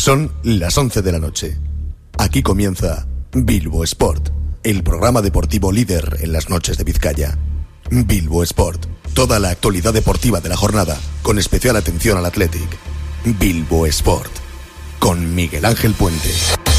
Son las 11 de la noche. Aquí comienza Bilbo Sport, el programa deportivo líder en las noches de Vizcaya. Bilbo Sport, toda la actualidad deportiva de la jornada, con especial atención al Athletic. Bilbo Sport, con Miguel Ángel Puente.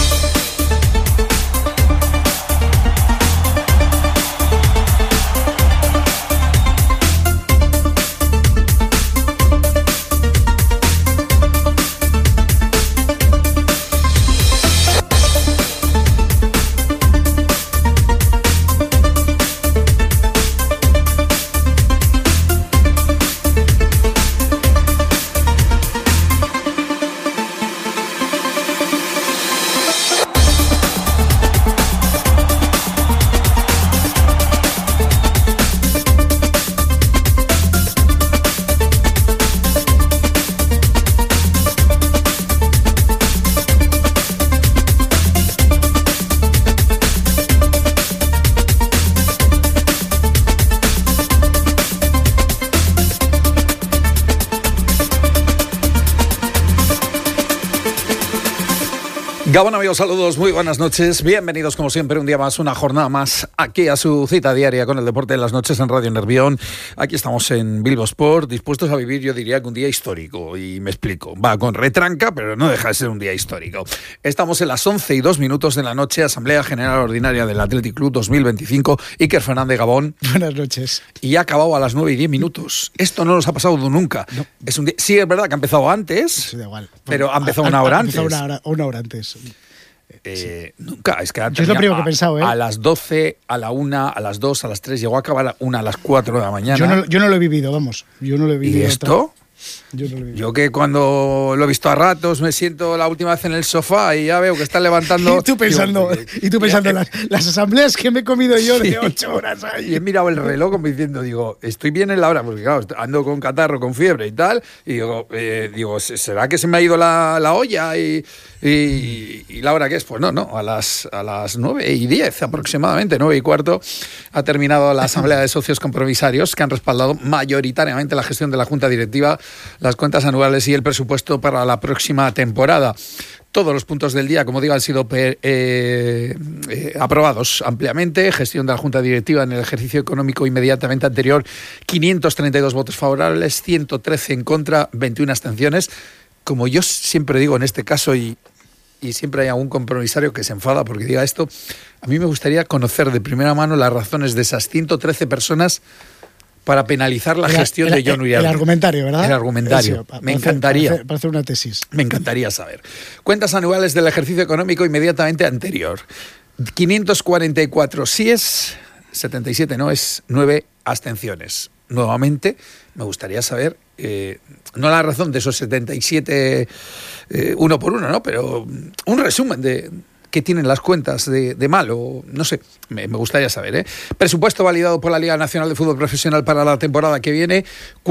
Gabón, amigos, saludos, muy buenas noches, bienvenidos como siempre un día más, una jornada más aquí a su cita diaria con el deporte de las noches en Radio Nervión. Aquí estamos en Bilbo Sport, dispuestos a vivir, yo diría que un día histórico, y me explico, va con retranca, pero no deja de ser un día histórico. Estamos en las 11:02 de la noche, Asamblea General Ordinaria del Athletic Club 2025, Iker Fernández, Gabón. Buenas noches. Y ha acabado a las 9:10. Esto no nos ha pasado nunca. No. Es un día, sí, es verdad que ha empezado antes, sí, da igual. Pero ha empezado una hora antes. Una hora antes. Sí. Nunca, es que yo es lo primero que he pensado, a las 12, a la 1, a las 2, a las 3, llegó a acabar a las 4 de la mañana. Yo no lo he vivido, vamos. Yo no lo he vivido. ¿Y esto? Yo que cuando lo he visto a ratos me siento la última vez en el sofá y ya veo que está levantando. Y tú pensando las asambleas que me he comido yo de 8 horas ahí. Y he mirado el reloj como diciendo, digo, estoy bien en la hora, porque claro, ando con catarro, con fiebre y tal, y digo, ¿será que se me ha ido la olla? Y la hora que es, pues no, a las 9:10 aproximadamente, 9:15, ha terminado la asamblea de socios compromisarios que han respaldado mayoritariamente la gestión de la Junta Directiva, las cuentas anuales y el presupuesto para la próxima temporada. Todos los puntos del día, como digo, han sido aprobados ampliamente. Gestión de la Junta Directiva en el ejercicio económico inmediatamente anterior, 532 votos favorables, 113 en contra, 21 abstenciones. Como yo siempre digo en este caso, y siempre hay algún compromisario que se enfada porque diga esto, a mí me gustaría conocer de primera mano las razones de esas 113 personas para penalizar la gestión de Jon Uriarte. El argumentario, ¿verdad? El argumentario. Me encantaría. Para hacer una tesis. Me encantaría saber. Cuentas anuales del ejercicio económico inmediatamente anterior. 544 síes, 77 noes, 9 abstenciones. Nuevamente, me gustaría saber, no la razón de esos 77 uno por uno, ¿no? Pero un resumen de qué tienen las cuentas de malo, no sé, me gustaría saber, Presupuesto validado por la Liga Nacional de Fútbol Profesional para la temporada que viene,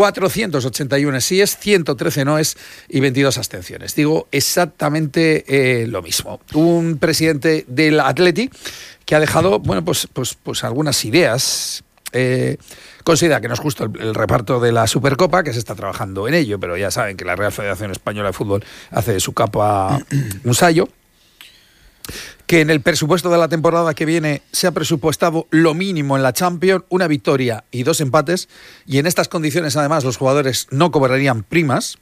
481 síes, 113 noes y 22 abstenciones. Digo exactamente lo mismo. Un presidente del Athletic que ha dejado, bueno, pues algunas ideas. Considera que no es justo el reparto de la Supercopa, que se está trabajando en ello, pero ya saben que la Real Federación Española de Fútbol hace de su capa un sallo. Que en el presupuesto de la temporada que viene se ha presupuestado lo mínimo en la Champions, una victoria y 2 empates, y en estas condiciones además los jugadores no cobrarían primas.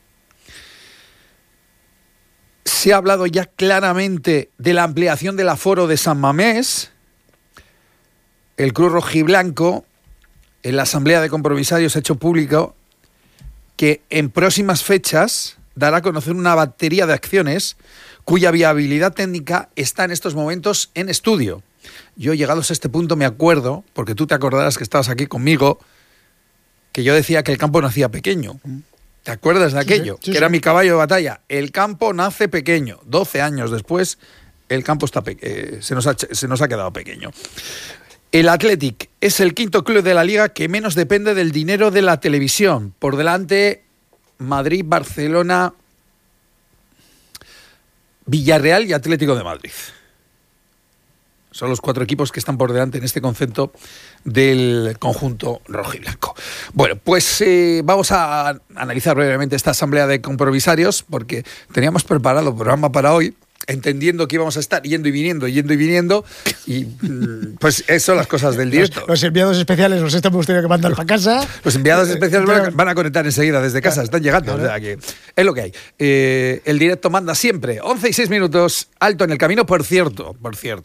Se ha hablado ya claramente de la ampliación del aforo de San Mamés. El Club Rojiblanco en la Asamblea de Compromisarios ha hecho público que en próximas fechas dará a conocer una batería de acciones cuya viabilidad técnica está en estos momentos en estudio. Yo, llegados a este punto, me acuerdo, porque tú te acordarás que estabas aquí conmigo, que yo decía que el campo nacía pequeño. ¿Te acuerdas de aquello? Sí, que era mi caballo de batalla. El campo nace pequeño. 12 años después, el campo está se nos ha quedado pequeño. El Athletic es el quinto club de la Liga que menos depende del dinero de la televisión. Por delante, Madrid, Barcelona, Villarreal y Atlético de Madrid. Son los 4 equipos que están por delante en este concepto del conjunto rojiblanco. Bueno, pues vamos a analizar brevemente esta asamblea de compromisarios, porque teníamos preparado el programa para hoy, entendiendo que íbamos a estar yendo y viniendo, y pues eso son las cosas del directo. Los enviados especiales los hemos tenido que mandar para casa. Los enviados especiales van a conectar enseguida desde casa, están llegando, o sea que es lo que hay. El directo manda siempre, 11 y 6 minutos, alto en el camino. Por cierto,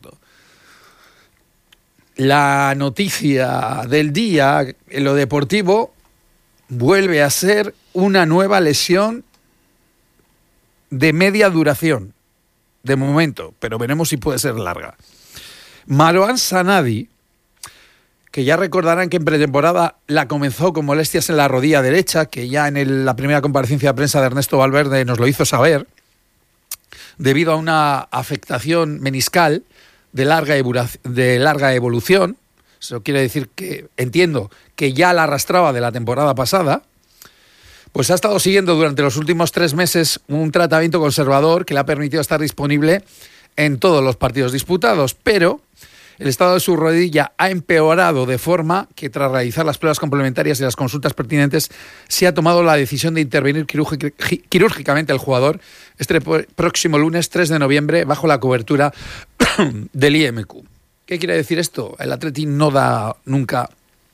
la noticia del día en lo deportivo vuelve a ser una nueva lesión de media duración. De momento, pero veremos si puede ser larga. Marouane Sanadi, que ya recordarán que en pretemporada la comenzó con molestias en la rodilla derecha, que ya en la primera comparecencia de prensa de Ernesto Valverde nos lo hizo saber, debido a una afectación meniscal de larga evolución. Eso quiere decir que, entiendo, que ya la arrastraba de la temporada pasada. Pues ha estado siguiendo durante los últimos 3 meses un tratamiento conservador que le ha permitido estar disponible en todos los partidos disputados, pero el estado de su rodilla ha empeorado de forma que tras realizar las pruebas complementarias y las consultas pertinentes se ha tomado la decisión de intervenir quirúrgicamente el jugador este próximo lunes 3 de noviembre bajo la cobertura del IMQ. ¿Qué quiere decir esto? El Atleti no da nunca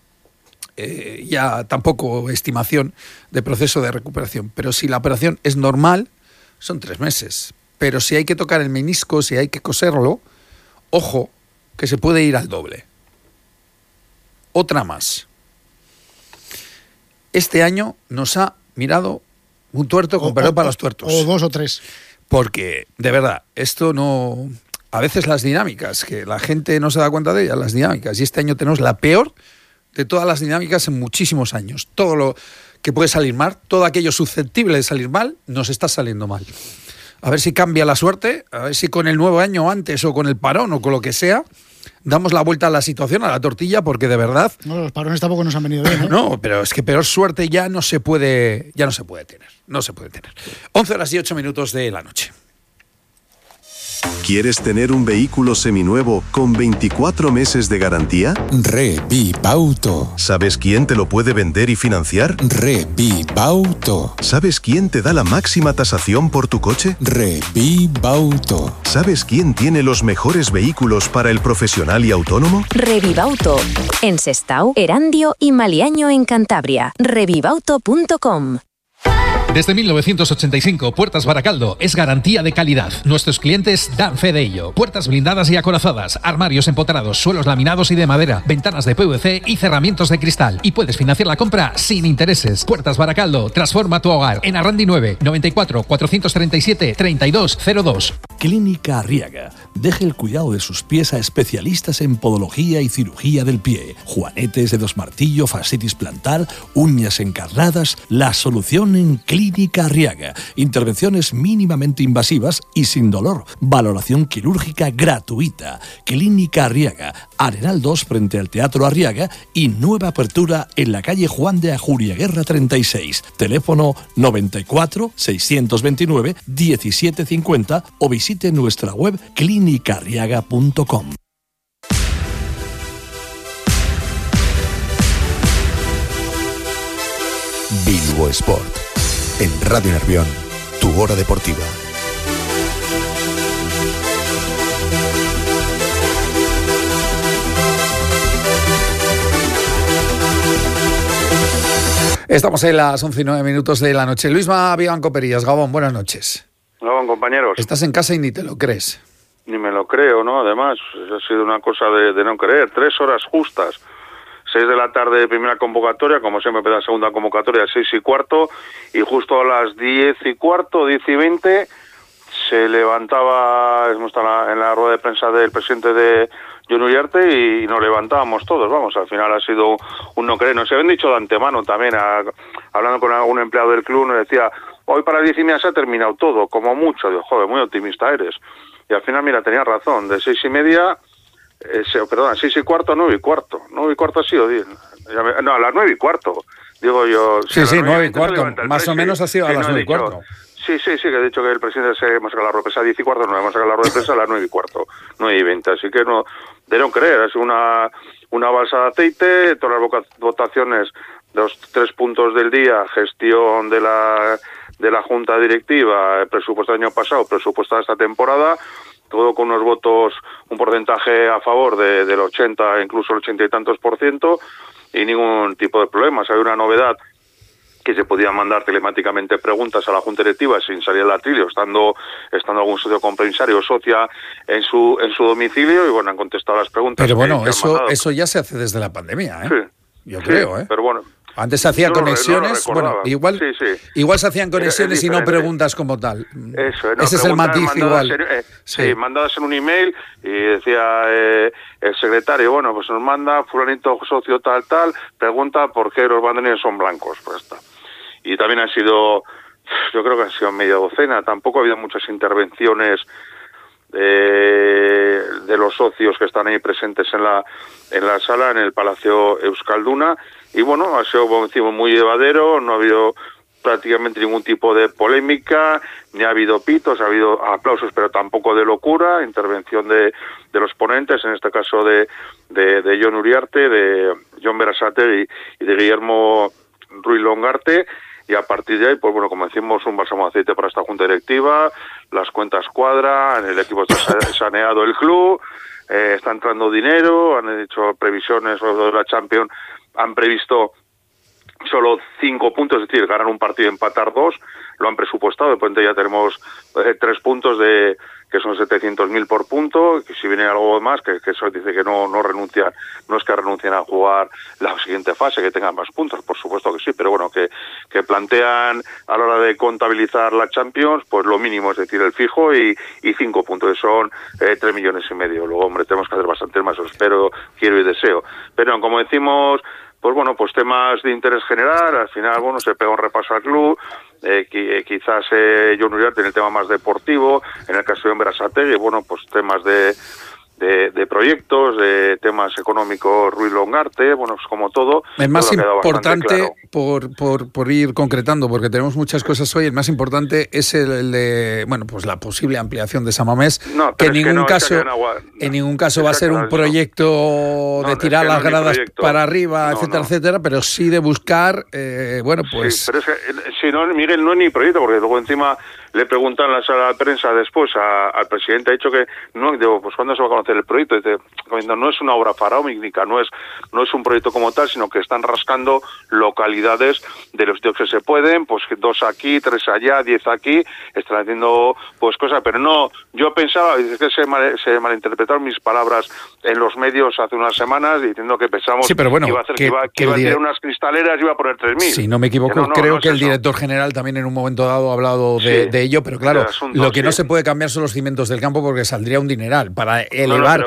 ya tampoco estimación de proceso de recuperación, pero si la operación es normal son 3 meses, pero si hay que tocar el menisco, si hay que coserlo, ojo que se puede ir al doble. Otra más, este año nos ha mirado un tuerto con perdón para los tuertos, o 2 o 3, porque de verdad esto no, a veces las dinámicas que la gente no se da cuenta de ellas, las dinámicas, y este año tenemos la peor de todas las dinámicas en muchísimos años. Todo lo que puede salir mal, todo aquello susceptible de salir mal, nos está saliendo mal. A ver si cambia la suerte, a ver si con el nuevo año antes o con el parón o con lo que sea, damos la vuelta a la situación, a la tortilla, porque de verdad... No, los parones tampoco nos han venido bien, ¿eh? No, pero es que peor suerte ya no se puede tener. 11 horas y 8 minutos de la noche. ¿Quieres tener un vehículo seminuevo con 24 meses de garantía? Revipauto. ¿Sabes quién te lo puede vender y financiar? Revipauto. ¿Sabes quién te da la máxima tasación por tu coche? Revipauto. ¿Sabes quién tiene los mejores vehículos para el profesional y autónomo? Revipauto. En Sestao, Erandio y Maliaño en Cantabria. Revipauto.com. Desde 1985, Puertas Baracaldo es garantía de calidad. Nuestros clientes dan fe de ello. Puertas blindadas y acorazadas, armarios empotrados, suelos laminados y de madera, ventanas de PVC y cerramientos de cristal. Y puedes financiar la compra sin intereses. Puertas Baracaldo, transforma tu hogar. En Arrandi 9, 94 437 3202. Clínica Arriaga. Deje el cuidado de sus pies a especialistas en podología y cirugía del pie. Juanetes, dedos martillo, fascitis plantar, uñas encarnadas. La solución en Clínica Arriaga. Intervenciones mínimamente invasivas y sin dolor. Valoración quirúrgica gratuita. Clínica Arriaga. Arenal 2 frente al Teatro Arriaga y nueva apertura en la calle Juan de Ajuriaguerra 36. Teléfono 94 629 1750 o visite nuestra web clinicarriaga.com. Bilbo Sport. En Radio Nervión, tu hora deportiva. Estamos en las 11 y 9 minutos de la noche. Luisma Vivanco Perillas, Gabón, buenas noches. Gabón, compañeros. Estás en casa y ni te lo crees. Ni me lo creo, ¿no? Además, ha sido una cosa de no creer. 3 horas justas. 6 de la tarde de primera convocatoria, como siempre empieza la segunda convocatoria, 6:15, y justo a las 10:15, 10:20, se levantaba, hemos estado en la rueda de prensa del presidente de Jon Uriarte y nos levantábamos todos, vamos, al final ha sido un no creer. Nos habían dicho de antemano también, hablando con algún empleado del club, nos decía, hoy para las 10:30 se ha terminado todo, como mucho. Digo, joder, muy optimista eres. Y al final, mira, tenía razón, de 6:30... 6:15, 9:15. 9:15 ha sido 10. No, a las 9:15. Digo yo. Sí, 9:15. Más o menos ha sido a las 9:15. Sí, que he dicho que el presidente se hemos sacado la rueda de prensa a 10 y cuarto, no hemos sacado la rueda de prensa a las 9 y cuarto, 9 y 20, así que no, de no creer, es una balsa de aceite, todas las votaciones de los 3 puntos del día, gestión de la Junta Directiva, el presupuesto del año pasado, presupuesto de esta temporada, todo con unos votos, un porcentaje a favor del 80, incluso el 80 y tantos %, y ningún tipo de problemas. Hay una novedad, que se podían mandar telemáticamente preguntas a la Junta Directiva sin salir al atril, estando algún socio compromisario o socia en su domicilio, y bueno, han contestado las preguntas. Pero bueno, eso ya se hace desde la pandemia, ¿eh? Sí, yo creo, ¿eh? Pero bueno. Antes se hacían conexiones, bueno, igual se hacían conexiones y no preguntas como tal. Eso, no, ese es el matiz igual. Mandadas en un email y decía el secretario, bueno, pues nos manda fulanito socio tal, pregunta por qué los banderines son blancos, pues está. Y también han sido, yo creo que han sido media docena, tampoco ha habido muchas intervenciones de los socios que están ahí presentes en la sala, en el Palacio Euskalduna, y bueno, ha sido muy llevadero, no ha habido prácticamente ningún tipo de polémica, ni ha habido pitos, ha habido aplausos, pero tampoco de locura, intervención de los ponentes, en este caso de Jon Uriarte, de Jon Berasategui y de Guillermo Ruiz Longarte, y a partir de ahí, pues bueno, como decimos, un bálsamo de aceite para esta Junta Directiva, las cuentas cuadran, el equipo está saneado el club, está entrando dinero, han hecho previsiones, los de la Champions han previsto solo 5 puntos, es decir, ganar un partido y empatar 2, lo han presupuestado, de repente ya tenemos 3 puntos que son 700.000 por punto, que si viene algo más, que eso dice que no renuncian, no es que renuncien a jugar la siguiente fase, que tengan más puntos, por supuesto que sí, pero bueno, que plantean a la hora de contabilizar la Champions, pues lo mínimo, es decir, el fijo y 5 puntos, que son 3,5 millones. Luego, hombre, tenemos que hacer bastante más, espero, quiero y deseo. Pero como decimos, pues bueno, pues temas de interés general, al final, bueno, se pega un repaso al club, quizás Jon Uriarte en el tema más deportivo, en el caso de Berasategui, bueno, pues temas de proyectos, de temas económicos, Ruiz Longarte, bueno, pues como todo. El más importante, claro. por ir concretando, porque tenemos muchas cosas hoy, el más importante es el de, bueno, pues la posible ampliación de San Mamés, que en ningún caso va a ser un proyecto de tirar las gradas para arriba, etcétera, pero sí de buscar, bueno, pues... Sí, pero es que, si no, Miguel, no es ni proyecto, porque luego encima le preguntan en la sala de prensa después al presidente, ha dicho que no, digo, pues ¿cuándo se va a conocer el proyecto? Y dice, no es una obra faraónica, no es un proyecto como tal, sino que están rascando localidades de los sitios que se pueden, pues 2 aquí, 3 allá, 10 aquí, están haciendo pues cosas, pero no, yo pensaba, es que se malinterpretaron mis palabras en los medios hace unas semanas diciendo que pensamos sí, pero bueno, que iba a tirar unas cristaleras y iba a poner 3.000. Si no me equivoco, creo que el director general también en un momento dado ha hablado de ello, pero claro, lo que no se puede cambiar son los cimientos del campo porque saldría un dineral para elevar...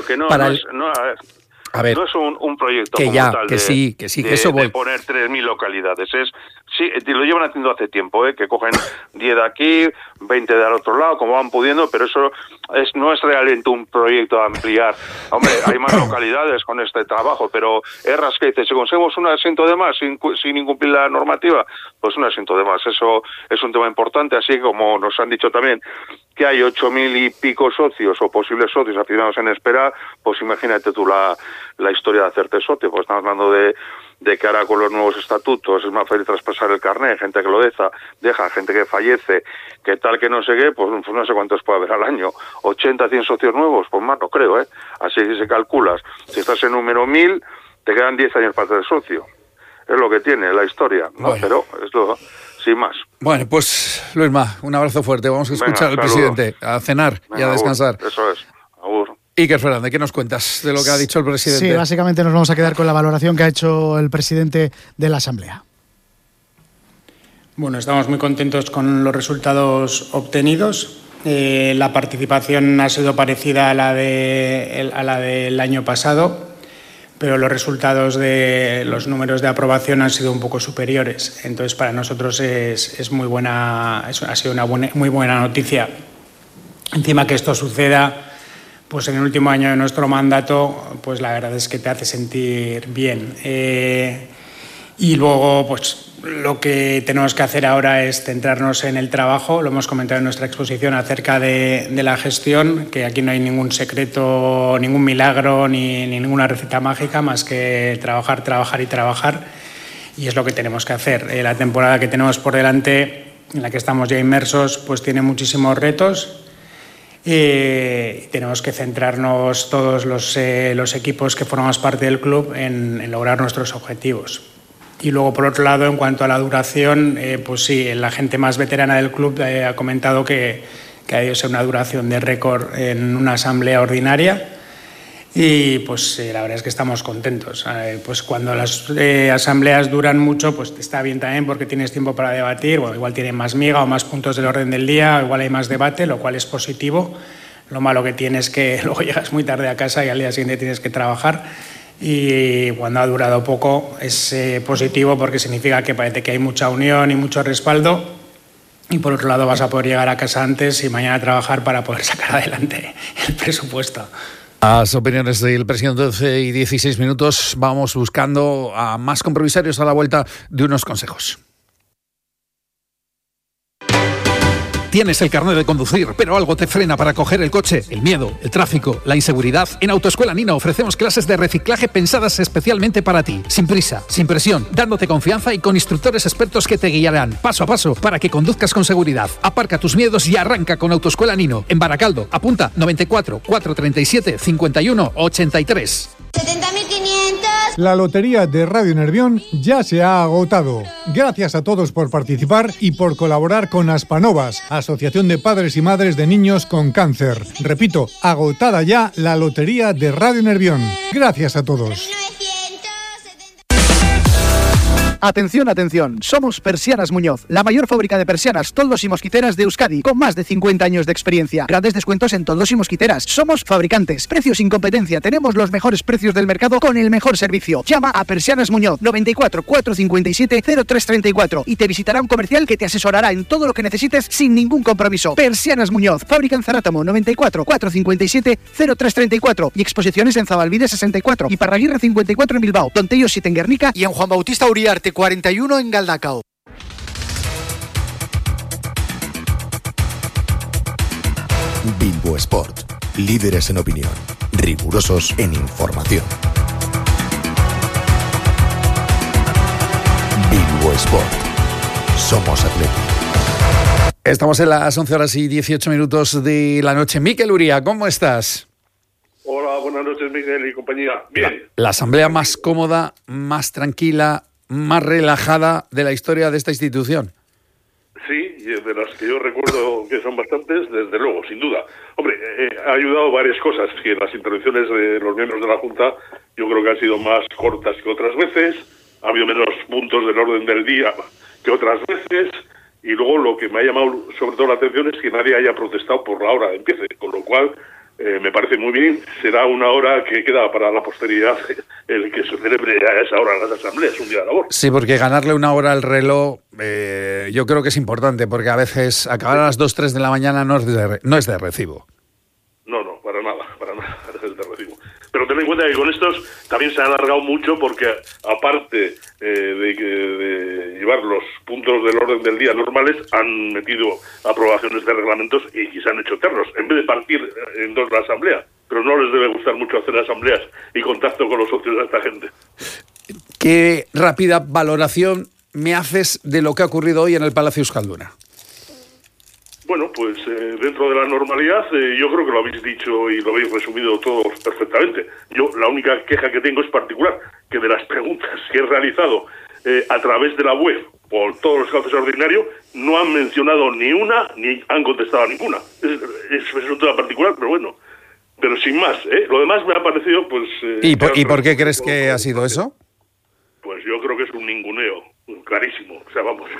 A ver, no es un proyecto que como ya, tal que sí, que eso voy. De poner 3.000 localidades. Sí, lo llevan haciendo hace tiempo, que cogen 10 de aquí, 20 del otro lado, como van pudiendo, pero eso no es realmente un proyecto a ampliar. Hombre, hay más localidades con este trabajo, pero Erras que dice, si conseguimos un asiento de más sin incumplir la normativa, pues un asiento de más. Eso es un tema importante, así como nos han dicho también que hay 8.000 y pico socios o posibles socios aficionados en espera, pues imagínate tú la historia de hacerte socio, pues estamos hablando de que ahora con los nuevos estatutos es más fácil traspasar el carnet, gente que lo deja, gente que fallece, que tal que no sé qué, pues no sé cuántos puede haber al año, 80, 100 socios nuevos, pues más no creo, así que si calculas, si estás en número 1.000, te quedan 10 años para ser socio, es lo que tiene la historia, ¿no? Bueno. Pero esto... sin más. Bueno, pues Luisma, un abrazo fuerte. Vamos a escuchar al presidente, a cenar y a descansar. Eso es. Agur. Iker Fernández, ¿qué nos cuentas de lo que ha dicho el presidente? Sí, básicamente nos vamos a quedar con la valoración que ha hecho el presidente de la Asamblea. Bueno, estamos muy contentos con los resultados obtenidos. La participación ha sido parecida a la del año pasado, pero los resultados de los números de aprobación han sido un poco superiores. Entonces, para nosotros es muy buena, ha sido una muy buena noticia. Encima que esto suceda, pues en el último año de nuestro mandato, pues la verdad es que te hace sentir bien. Y luego, pues lo que tenemos que hacer ahora es centrarnos en el trabajo. Lo hemos comentado en nuestra exposición acerca de la gestión, que aquí no hay ningún secreto, ningún milagro ni ninguna receta mágica, más que trabajar, trabajar y trabajar. Y es lo que tenemos que hacer. La temporada que tenemos por delante, en la que estamos ya inmersos, pues tiene muchísimos retos. Tenemos que centrarnos todos los equipos que formamos parte del club en lograr nuestros objetivos. Y luego, por otro lado, en cuanto a la duración, pues sí, la gente más veterana del club ha comentado que ha debido ser una duración de récord en una asamblea ordinaria. Y pues la verdad es que estamos contentos. Pues cuando las asambleas duran mucho, pues está bien también porque tienes tiempo para debatir. Bueno, igual tienen más miga o más puntos del orden del día, igual hay más debate, lo cual es positivo. Lo malo que tienes es que luego llegas muy tarde a casa y al día siguiente tienes que trabajar. Y cuando ha durado poco es positivo porque significa que parece que hay mucha unión y mucho respaldo. Y por otro lado vas a poder llegar a casa antes y mañana trabajar para poder sacar adelante el presupuesto. Las opiniones del presidente, 12 y 16 minutos. Vamos buscando a más compromisarios a la vuelta de unos consejos. Tienes el carnet de conducir, pero algo te frena para coger el coche. El miedo, el tráfico, la inseguridad. En Autoescuela Nino ofrecemos clases de reciclaje pensadas especialmente para ti. Sin prisa, sin presión, dándote confianza y con instructores expertos que te guiarán paso a paso para que conduzcas con seguridad. Aparca tus miedos y arranca con Autoescuela Nino. En Baracaldo, apunta 94 437 51 83. 70.500. La lotería de Radio Nervión ya se ha agotado. Gracias a todos por participar y por colaborar con Aspanovas, Asociación de Padres y Madres de Niños con Cáncer. Repito, agotada ya la lotería de Radio Nervión. Gracias a todos. Atención, atención, somos Persianas Muñoz, la mayor fábrica de persianas, toldos y mosquiteras de Euskadi, con más de 50 años de experiencia. Grandes descuentos en toldos y mosquiteras. Somos fabricantes, precios sin competencia, tenemos los mejores precios del mercado con el mejor servicio. Llama a Persianas Muñoz, 94 457 0334 y te visitará un comercial que te asesorará en todo lo que necesites sin ningún compromiso. Persianas Muñoz, fábrica en Zarátamo, 94 457 0334 y exposiciones en Zabalbide 64 y Parraguirre 54 en Bilbao, Don Tello 7 en Guernica y en Juan Bautista Uriarte 41 en Galdacao. Bilbo Sport, líderes en opinión, rigurosos en información. Bilbo Sport, somos Athletic. Estamos en las 11 horas y 18 minutos de la noche. Mikel Uría, ¿cómo estás? Hola, buenas noches, Miguel y compañía. Bien. La asamblea más cómoda, más tranquila, más relajada de la historia de esta institución. Sí, y de las que yo recuerdo que son bastantes, desde luego, sin duda. Hombre, ha ayudado varias cosas, que las intervenciones de los miembros de la Junta yo creo que han sido más cortas que otras veces, ha habido menos puntos del orden del día que otras veces, y luego lo que me ha llamado sobre todo la atención es que nadie haya protestado por la hora de empiece, con lo cual me parece muy bien. Será una hora que queda para la posteridad el que se celebre a esa hora las asambleas, un día de labor. Sí, porque ganarle una hora al reloj yo creo que es importante, porque a veces acabar a las 2, 3 de la mañana no es de recibo. No, para nada es de recibo. Pero ten en cuenta que con estos también se ha alargado mucho porque aparte de llevar los puntos del orden del día normales, han metido aprobaciones de reglamentos y se han hecho eternos, en vez de partir en dos la asamblea. Pero no les debe gustar mucho hacer asambleas y contacto con los socios de esta gente. ¿Qué rápida valoración me haces de lo que ha ocurrido hoy en el Palacio Euskalduna? Bueno, pues dentro de la normalidad, yo creo que lo habéis dicho y lo habéis resumido todos perfectamente. Yo la única queja que tengo es particular, que de las preguntas que he realizado a través de la web por todos los cauces ordinarios, no han mencionado ni una, ni han contestado a ninguna. Es un tema particular, pero bueno. Pero sin más, lo demás me ha parecido, pues... ¿Y por qué crees que ha sido eso? Pues yo creo que es un ninguneo, clarísimo. O sea, vamos,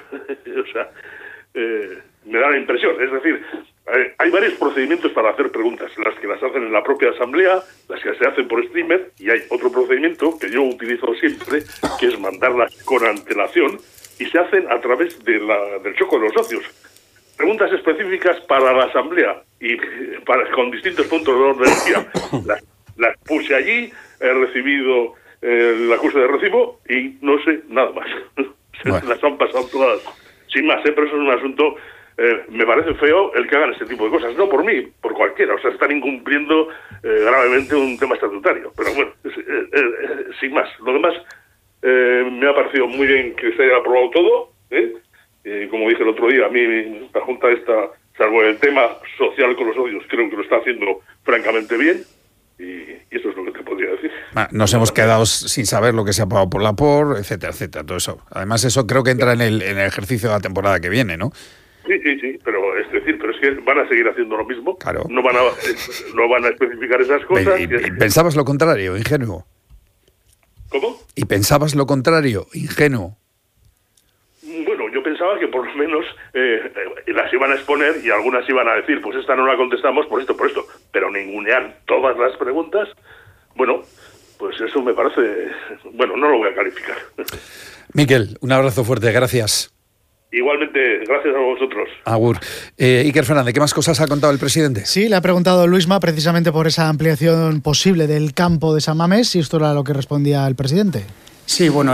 me da la impresión. Es decir, hay varios procedimientos para hacer preguntas, las que las hacen en la propia asamblea, las que se hacen por streamer, y hay otro procedimiento que yo utilizo siempre, que es mandarlas con antelación, y se hacen a través del choco de los socios. Preguntas específicas para la asamblea y con distintos puntos de orden del día. Las puse allí, he recibido el acuse de recibo y no sé nada más. Bueno. Las han pasado todas sin más, pero eso es un asunto... me parece feo el que hagan este tipo de cosas, no por mí, por cualquiera, o sea, están incumpliendo gravemente un tema estatutario, pero bueno, sin más. Lo demás, me ha parecido muy bien que se haya aprobado todo, como dije el otro día, a mí la Junta esta, salvo el tema social con los socios, creo que lo está haciendo francamente bien, y eso es lo que te podría decir. Nos hemos quedado sin saber lo que se ha pagado por la POR, etcétera, etcétera, todo eso. Además, eso creo que entra en el ejercicio de la temporada que viene, ¿no? Sí, pero es que van a seguir haciendo lo mismo, claro. No van a especificar esas cosas. ¿Y pensabas lo contrario, ingenuo? ¿Cómo? ¿Y pensabas lo contrario, ingenuo? Bueno, yo pensaba que por lo menos las iban a exponer y algunas iban a decir, pues esta no la contestamos por esto, pero ningunear todas las preguntas, bueno, pues eso me parece... Bueno, no lo voy a calificar. Miquel, un abrazo fuerte, gracias. Igualmente, gracias a vosotros. Agur. Iker Fernández, ¿qué más cosas ha contado el presidente? Sí, le ha preguntado Luisma precisamente por esa ampliación posible del campo de San Mamés, y esto era lo que respondía el presidente. Sí, bueno,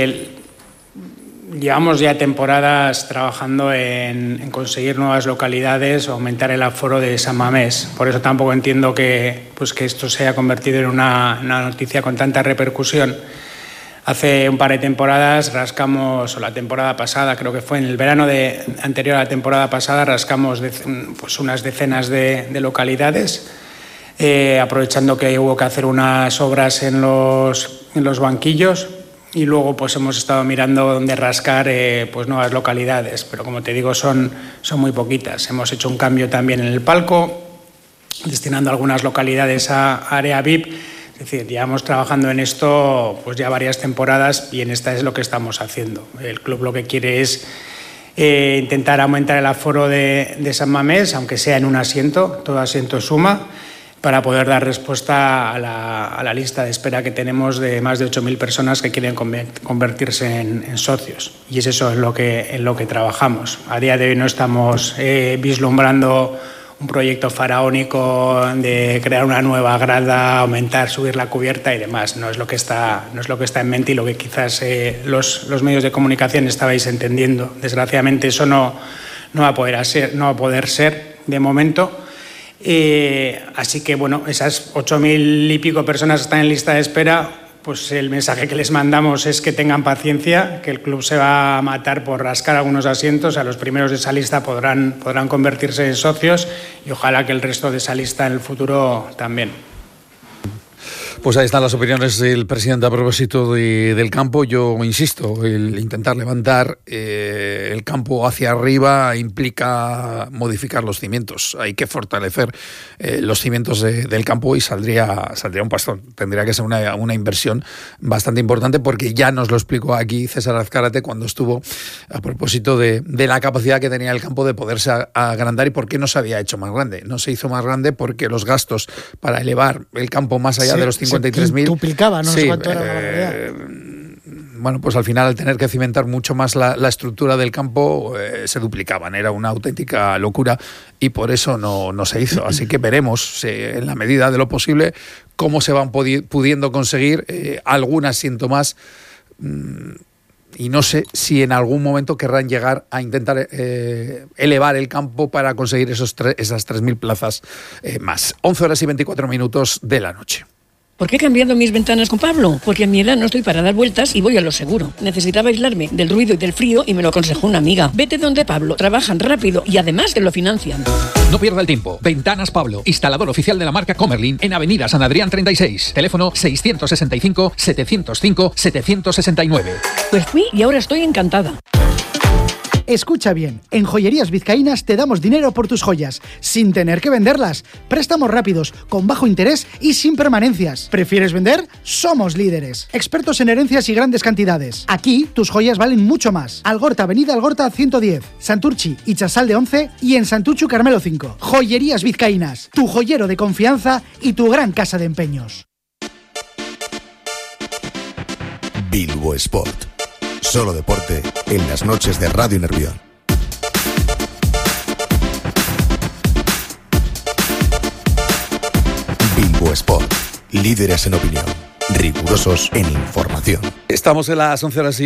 llevamos ya temporadas trabajando en conseguir nuevas localidades, aumentar el aforo de San Mamés. Por eso tampoco entiendo que esto se haya convertido en una noticia con tanta repercusión. Hace un par de temporadas rascamos, o la temporada pasada, creo que fue en el verano anterior a la temporada pasada, rascamos unas decenas de localidades, aprovechando que hubo que hacer unas obras en los banquillos, y luego pues hemos estado mirando dónde rascar nuevas localidades, pero como te digo son muy poquitas. Hemos hecho un cambio también en el palco, destinando algunas localidades a área VIP. Es decir, llevamos trabajando en esto pues ya varias temporadas, y en esta es lo que estamos haciendo. El club lo que quiere es intentar aumentar el aforo de San Mamés, aunque sea en un asiento, todo asiento suma, para poder dar respuesta a la lista de espera que tenemos de más de 8.000 personas que quieren convertirse en socios. Y es eso en lo que trabajamos. A día de hoy no estamos vislumbrando un proyecto faraónico de crear una nueva grada, aumentar, subir la cubierta y demás. No es lo que está en mente, y lo que quizás los medios de comunicación estabais entendiendo. Desgraciadamente eso no va a poder ser de momento. Así que bueno, esas 8.000 y pico personas que están en lista de espera, pues el mensaje que les mandamos es que tengan paciencia, que el club se va a matar por rascar algunos asientos. A los primeros de esa lista podrán convertirse en socios, y ojalá que el resto de esa lista en el futuro también. Pues ahí están las opiniones del presidente a propósito del campo. Yo insisto, el intentar levantar el campo hacia arriba implica modificar los cimientos. Hay que fortalecer los cimientos del campo, y saldría un pastón. Tendría que ser una inversión bastante importante, porque ya nos lo explicó aquí César Azcárate cuando estuvo a propósito de la capacidad que tenía el campo de poderse agrandar y por qué no se había hecho más grande. No se hizo más grande porque los gastos para elevar el campo más allá de los 53.000 duplicaba, no sí, sé cuánto era. Bueno, pues al final, al tener que cimentar mucho más la estructura del campo, se duplicaban. Era una auténtica locura, y por eso no se hizo. Así que veremos, en la medida de lo posible, cómo se van pudiendo conseguir algún asiento más. Y no sé si en algún momento querrán llegar a intentar elevar el campo para conseguir esas 3.000 plazas más. 11:24 de la noche. ¿Por qué he cambiado mis ventanas con Pablo? Porque a mi edad no estoy para dar vueltas y voy a lo seguro. Necesitaba aislarme del ruido y del frío, y me lo aconsejó una amiga. Vete donde Pablo, trabajan rápido y además te lo financian. No pierda el tiempo. Ventanas Pablo, instalador oficial de la marca Comerlin, en Avenida San Adrián 36. Teléfono 665-705-769. Pues fui y ahora estoy encantada. Escucha bien, en Joyerías Vizcaínas te damos dinero por tus joyas, sin tener que venderlas. Préstamos rápidos, con bajo interés y sin permanencias. ¿Prefieres vender? Somos líderes. Expertos en herencias y grandes cantidades. Aquí, tus joyas valen mucho más. Algorta, Avenida Algorta 110, Santurchi y Chasalde 11, y en Santuchu Carmelo 5. Joyerías Vizcaínas, tu joyero de confianza y tu gran casa de empeños. Bilbo Sport. Solo deporte en las noches de Radio Nervión. Bilbo Sport. Líderes en opinión, rigurosos en información. Estamos en las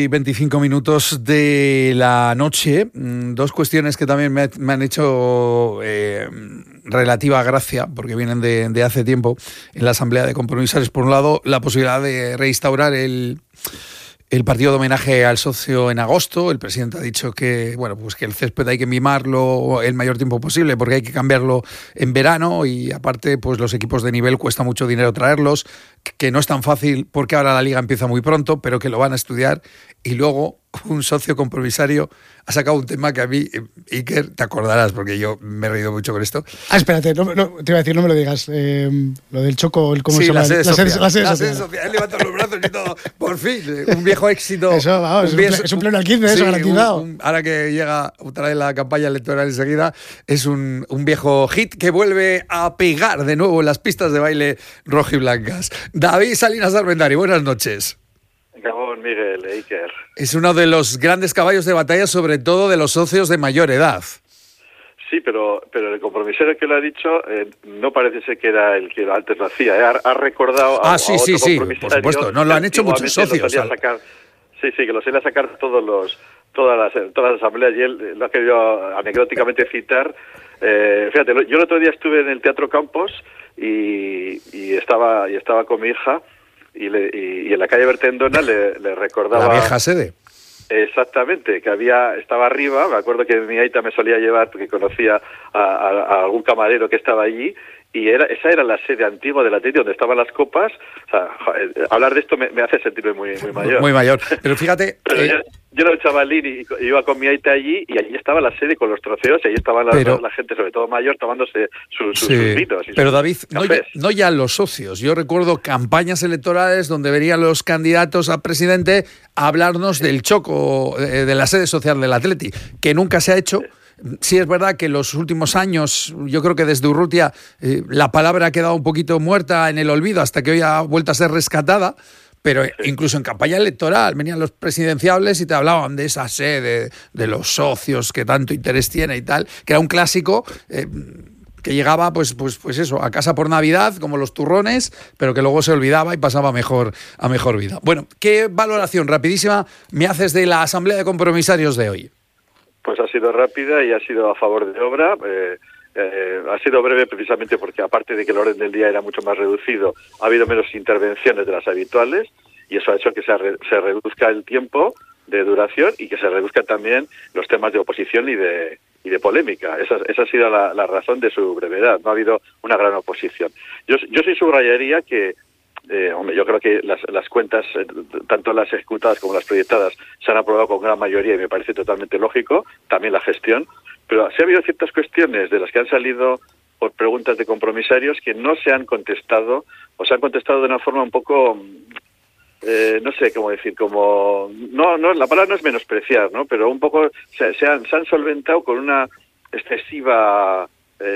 11:25 de la noche. Dos cuestiones que también me han hecho relativa gracia, porque vienen de hace tiempo, en la Asamblea de Compromisarios. Por un lado, la posibilidad de reinstaurar el partido de homenaje al socio en agosto. El presidente ha dicho que, bueno, pues que el césped hay que mimarlo el mayor tiempo posible porque hay que cambiarlo en verano y aparte pues los equipos de nivel cuesta mucho dinero traerlos, que no es tan fácil porque ahora la liga empieza muy pronto, pero que lo van a estudiar. Y luego un socio compromisario ha sacado un tema que a mí, Iker, te acordarás porque yo me he reído mucho con esto. Espérate, no, te iba a decir, no me lo digas. Lo del Choco, ¿cómo se llama? La sede social. Social. Él levanta los brazos y todo. Por fin, un viejo éxito. Eso, vamos, es un pleno al 15, sí, eso garantizado. Ahora que llega otra vez la campaña electoral enseguida, es un viejo hit que vuelve a pegar de nuevo en las pistas de baile rojiblancas. David Salinas Armendari, buenas noches. Gabón, Miguel, Iker. Es uno de los grandes caballos de batalla, sobre todo de los socios de mayor edad. Sí, pero el compromisario que lo ha dicho no parece ser que era el que antes lo hacía. Ha recordado a sí, otro sí, por supuesto. No lo han hecho muchos socios. Que lo suele sacar todas las asambleas y él lo ha querido anecdóticamente citar. Fíjate, yo el otro día estuve en el Teatro Campos y estaba con mi hija y en la calle Bertendona le recordaba... La vieja sede. Exactamente, que estaba arriba. Me acuerdo que mi aita me solía llevar porque conocía a algún camarero que estaba allí y esa era la sede antigua del Atleti donde estaban las copas. O sea, hablar de esto me hace sentirme muy mayor. Muy mayor. Pero fíjate... Yo era un chavalín y iba con mi aita allí y allí estaba la sede con los trofeos y allí estaban la gente, sobre todo mayor, tomándose sus vinos. Pero David, no ya los socios. Yo recuerdo campañas electorales donde venían los candidatos a presidente a hablarnos del Choco, de la sede social del Atleti, que nunca se ha hecho. Sí es verdad que en los últimos años, yo creo que desde Urrutia la palabra ha quedado un poquito muerta en el olvido hasta que hoy ha vuelto a ser rescatada. Pero incluso en campaña electoral venían los presidenciables y te hablaban de esa sede, de los socios que tanto interés tiene y tal, que era un clásico que llegaba pues eso, a casa por Navidad, como los turrones, pero que luego se olvidaba y pasaba a mejor vida. Bueno, ¿qué valoración rapidísima me haces de la Asamblea de Compromisarios de hoy? Pues ha sido rápida y ha sido a favor de obra. Ha sido breve precisamente porque aparte de que el orden del día era mucho más reducido, ha habido menos intervenciones de las habituales y eso ha hecho que se reduzca el tiempo de duración y que se reduzcan también los temas de oposición y de polémica. Esa ha sido la razón de su brevedad. No ha habido una gran oposición. Yo sí subrayaría que yo creo que las cuentas, tanto las ejecutadas como las proyectadas, se han aprobado con gran mayoría y me parece totalmente lógico. También la gestión. Pero sí ha habido ciertas cuestiones de las que han salido por preguntas de compromisarios que no se han contestado o se han contestado de una forma un poco, no sé cómo decir, como no la palabra no es menospreciar, ¿no? Pero un poco se han solventado con una excesiva,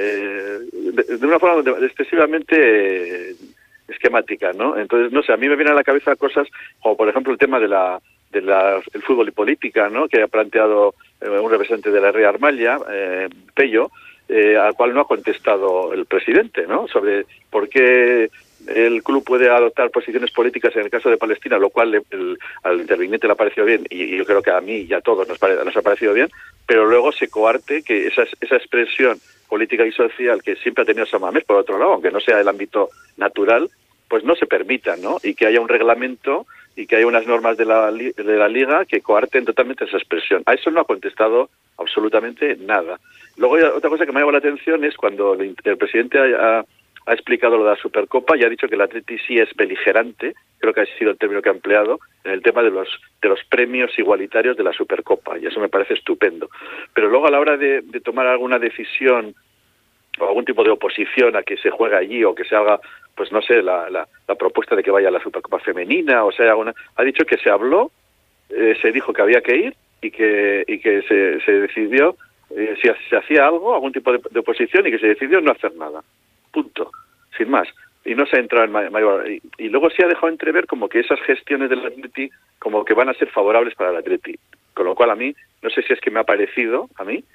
de una forma excesivamente esquemática, ¿no? Entonces, no sé, a mí me vienen a la cabeza cosas como, por ejemplo, el tema el fútbol y política, ¿no? Que ha planteado un representante de la Ría Armalla, Pello, al cual no ha contestado el presidente, ¿no? Sobre por qué el club puede adoptar posiciones políticas en el caso de Palestina, lo cual al interviniente le ha parecido bien y yo creo que a mí y a todos nos ha parecido bien, pero luego se coarte que esa expresión política y social que siempre ha tenido San Mamés, por otro lado, aunque no sea el ámbito natural, pues no se permita, ¿no? Y que haya un reglamento y que haya unas normas de la Liga que coarten totalmente esa expresión. A eso no ha contestado absolutamente nada. Luego, otra cosa que me ha llamado la atención es cuando el presidente ha explicado lo de la Supercopa y ha dicho que el Atleti sí es beligerante, creo que ha sido el término que ha empleado, en el tema de los premios igualitarios de la Supercopa, y eso me parece estupendo. Pero luego a la hora de tomar alguna decisión o algún tipo de oposición a que se juegue allí o que se haga, pues no sé, la propuesta de que vaya a la Supercopa femenina, o sea, ha dicho que se habló, se dijo que había que ir y que se decidió si se hacía algún tipo de oposición y que se decidió no hacer nada. Punto. Sin más. Y no se ha entrado en mayor... Y luego se ha dejado entrever como que esas gestiones del Atleti como que van a ser favorables para el Atleti. Con lo cual a mí, no sé si es que me ha parecido, a mí,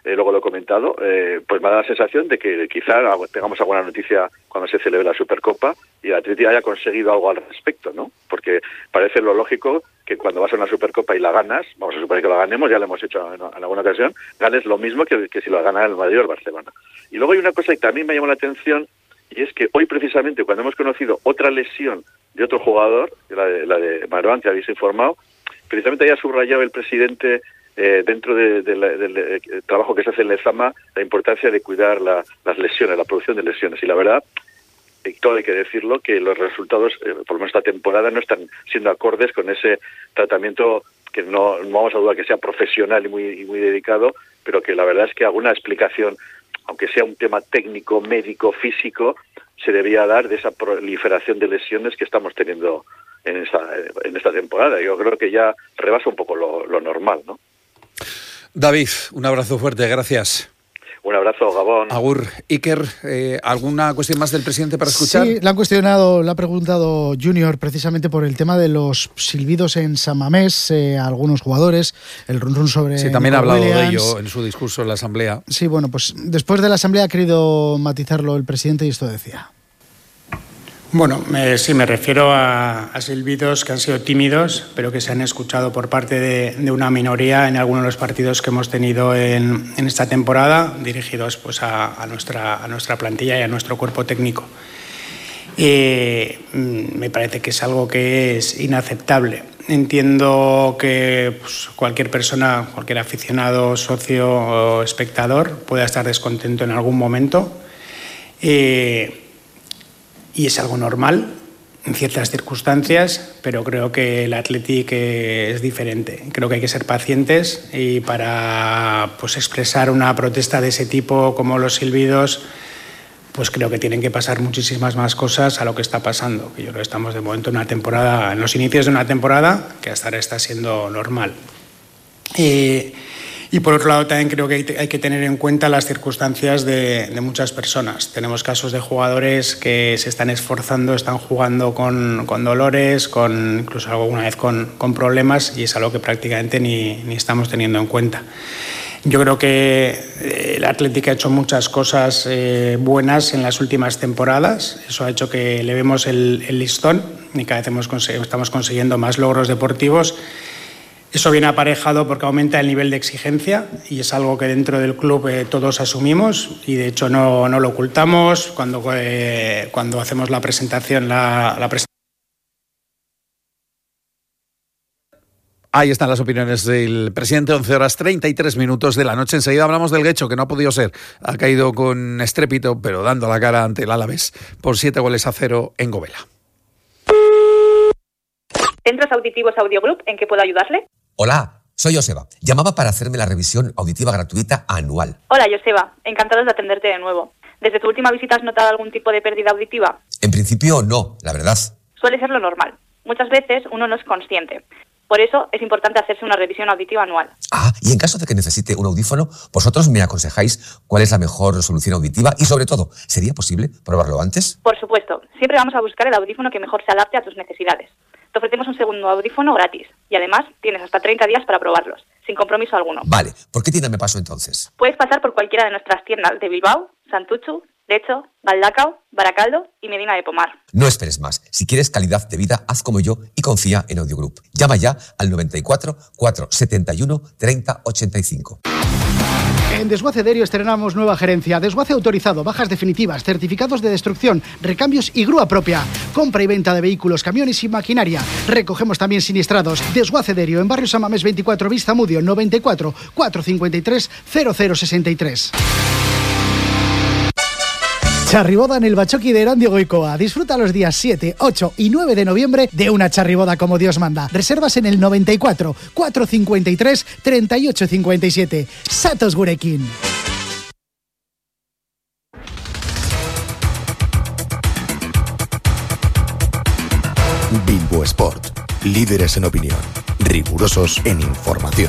luego lo he comentado, pues me da la sensación de que quizá tengamos alguna noticia cuando se celebre la Supercopa y el Atleti haya conseguido algo al respecto, ¿no? Porque parece lo lógico que cuando vas a una Supercopa y la ganas, vamos a suponer que la ganemos, ya lo hemos hecho en alguna ocasión, ganes lo mismo que si lo gana el Madrid o el Barcelona. Y luego hay una cosa que también me llamó la atención, y es que hoy precisamente cuando hemos conocido otra lesión de otro jugador, la de Marouane, que habéis informado, precisamente haya subrayado el presidente dentro del trabajo que se hace en Lezama, la importancia de cuidar las lesiones, la producción de lesiones. Y la verdad, todo hay que decirlo, que los resultados, por lo menos esta temporada, no están siendo acordes con ese tratamiento que no vamos a dudar que sea profesional y muy dedicado, pero que la verdad es que alguna explicación, aunque sea un tema técnico, médico, físico, se debía dar de esa proliferación de lesiones que estamos teniendo en esta temporada. Yo creo que ya rebasa un poco lo normal, ¿no? David, un abrazo fuerte, gracias. Un abrazo, Gabón. Agur. Iker, ¿alguna cuestión más del presidente para escuchar? Sí, le ha preguntado Junior precisamente por el tema de los silbidos en San Mamés, a algunos jugadores, el run sobre... Sí, también ha Nico hablado Williams. de ello en su discurso en la Asamblea. Sí, bueno, pues después de la Asamblea ha querido matizarlo el presidente y esto decía. Bueno, sí, me refiero a silbidos que han sido tímidos, pero que se han escuchado por parte de una minoría en algunos de los partidos que hemos tenido en esta temporada, dirigidos pues a nuestra plantilla y a nuestro cuerpo técnico. Me parece que es algo que es inaceptable. Entiendo que pues, cualquier persona, cualquier aficionado, socio o espectador pueda estar descontento en algún momento. Y es algo normal en ciertas circunstancias, pero creo que el Athletic es diferente. Creo que hay que ser pacientes y para pues, expresar una protesta de ese tipo como los silbidos, pues creo que tienen que pasar muchísimas más cosas a lo que está pasando. Yo creo que estamos de momento en los inicios de una temporada que hasta ahora está siendo normal. Y por otro lado también creo que hay que tener en cuenta las circunstancias de muchas personas. Tenemos casos de jugadores que se están esforzando, están jugando con dolores, incluso alguna vez con problemas, y es algo que prácticamente ni estamos teniendo en cuenta. Yo creo que el Athletic ha hecho muchas cosas buenas en las últimas temporadas. Eso ha hecho que elevemos el listón y cada vez estamos consiguiendo más logros deportivos. Eso viene aparejado porque aumenta el nivel de exigencia y es algo que dentro del club todos asumimos y de hecho no lo ocultamos. Cuando hacemos la presentación, Ahí están las opiniones del presidente, 11:33 de la noche. Enseguida hablamos del Guecho, que no ha podido ser. Ha caído con estrépito, pero dando la cara ante el Alavés por 7-0 en Govela. Centros Auditivos Audiogroup, ¿en qué puedo ayudarle? Hola, soy Joseba. Llamaba para hacerme la revisión auditiva gratuita anual. Hola, Joseba. Encantados de atenderte de nuevo. ¿Desde tu última visita has notado algún tipo de pérdida auditiva? En principio no, la verdad. Suele ser lo normal. Muchas veces uno no es consciente. Por eso es importante hacerse una revisión auditiva anual. Ah, y en caso de que necesite un audífono, vosotros me aconsejáis cuál es la mejor solución auditiva y sobre todo, ¿sería posible probarlo antes? Por supuesto. Siempre vamos a buscar el audífono que mejor se adapte a tus necesidades. Te ofrecemos un segundo audífono gratis y además tienes hasta 30 días para probarlos, sin compromiso alguno. Vale, ¿por qué tienda me paso entonces? Puedes pasar por cualquiera de nuestras tiendas de Bilbao, Santuchu, Lecho, Galdacao, Baracaldo y Medina de Pomar. No esperes más. Si quieres calidad de vida, haz como yo y confía en Audiogroup. Llama ya al 94 471 30 85. En Desguace Derio estrenamos nueva gerencia, desguace autorizado, bajas definitivas, certificados de destrucción, recambios y grúa propia, compra y venta de vehículos, camiones y maquinaria. Recogemos también siniestrados. Desguace Derio en Barrio San Mamés 24, Vista Mudio, 94 453 0063. Charriboda en el Bachoqui de Erandio Goicoa. Disfruta los días 7, 8 y 9 de noviembre de una charriboda como Dios manda. Reservas en el 94 453 3857. Satos Gurekin. Bilbo Sport. Líderes en opinión. Rigurosos en información.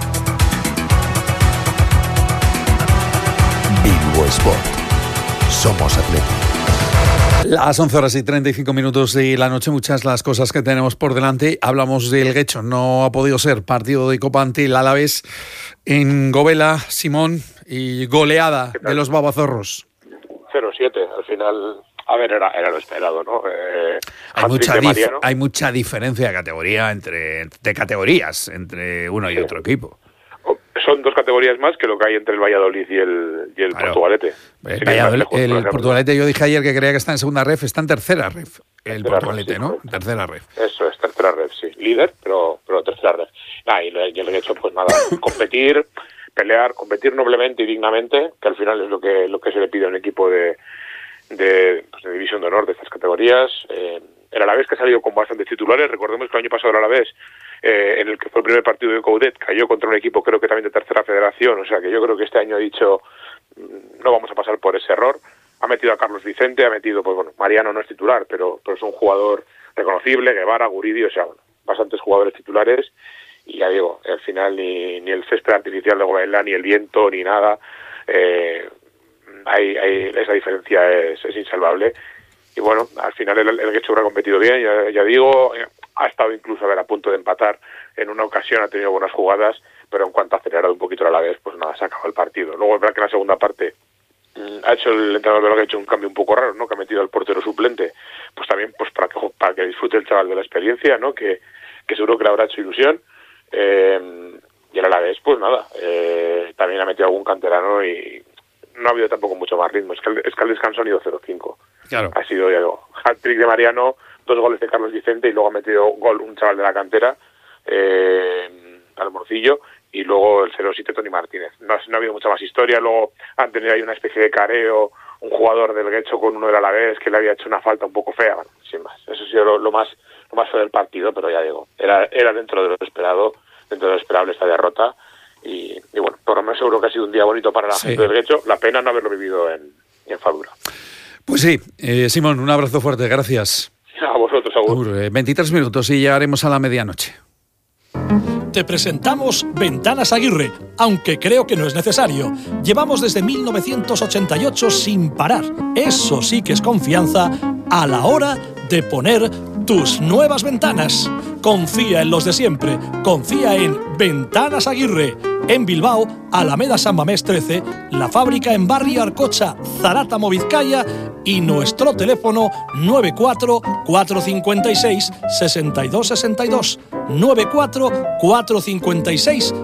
Bilbo Sport. Somos Athletic. Las 11:35 de la noche, muchas las cosas que tenemos por delante. Hablamos del Guecho, no ha podido ser partido de Copa ante el Alavés en Govela. Simón, y goleada de los babazorros. 0-7, al final, a ver, era lo esperado, ¿no? Hay mucha diferencia de categoría de categorías entre uno y otro equipo. Son 2 categorías más que lo que hay entre el Valladolid y el Portugalete. El Portugalete, yo dije ayer que creía que está en segunda ref, está en tercera ref. El Portugalete, ¿no? Tercera ref. Eso es, tercera ref, sí. Líder, pero tercera ref. Y el hecho, pues nada, competir, pelear, competir noblemente y dignamente, que al final es lo que se le pide a un equipo de división de honor de estas categorías. El Alavés, que ha salido con bastantes titulares. Recordemos que el año pasado el Alavés, en el que fue el primer partido de Coudet, cayó contra un equipo creo que también de tercera federación, o sea que yo creo que este año ha dicho no vamos a pasar por ese error. Ha metido a Carlos Vicente, ha metido, pues bueno, Mariano no es titular, pero es un jugador reconocible, Guevara, Guridi, o sea, bueno, bastantes jugadores titulares, y ya digo, al final ni el césped artificial de Gobaela, ni el viento, ni nada, esa diferencia es insalvable. Y bueno, al final el Getxo ha competido bien, ya digo, ha estado incluso a punto de empatar en una ocasión, ha tenido buenas jugadas, pero en cuanto ha acelerado un poquito a la vez, pues nada, se ha acabado el partido. Luego es verdad que en la segunda parte ha hecho el entrenador del Getxo un cambio un poco raro, ¿no? Que ha metido al portero suplente, pues también pues para que disfrute el chaval de la experiencia, ¿no? Que seguro que le habrá hecho ilusión. Y el Alavés, pues nada, también ha metido algún canterano y no ha habido tampoco mucho más ritmo. Es que el descanso han ido 0-5. Claro. Ha sido, ya digo, hat-trick de Mariano, 2 goles de Carlos Vicente y luego ha metido gol un chaval de la cantera, al Morcillo, y luego el 0-7 Tony Martínez. No ha habido mucha más historia. Luego han tenido ahí una especie de careo, un jugador del Getxo con uno del Alavés que le había hecho una falta un poco fea. Bueno, sin más. Eso ha sido lo más feo del partido, pero ya digo, era dentro de lo esperado, dentro de lo esperable esta derrota. Y bueno, por lo menos seguro que ha sido un día bonito para la gente del Getxo. La pena no haberlo vivido en Fadura. Pues sí, Simón, un abrazo fuerte, gracias. A vosotros, Agur. 23 minutos y llegaremos a la medianoche. Te presentamos Ventanas Aguirre, aunque creo que no es necesario. Llevamos desde 1988 sin parar. Eso sí que es confianza a la hora de poner tus nuevas ventanas. Confía en los de siempre. Confía en Ventanas Aguirre. En Bilbao, Alameda San Mamés 13, la fábrica en Barrio Arcocha, Zarátamo, Vizcaya, y nuestro teléfono 94 456 6262. 94 456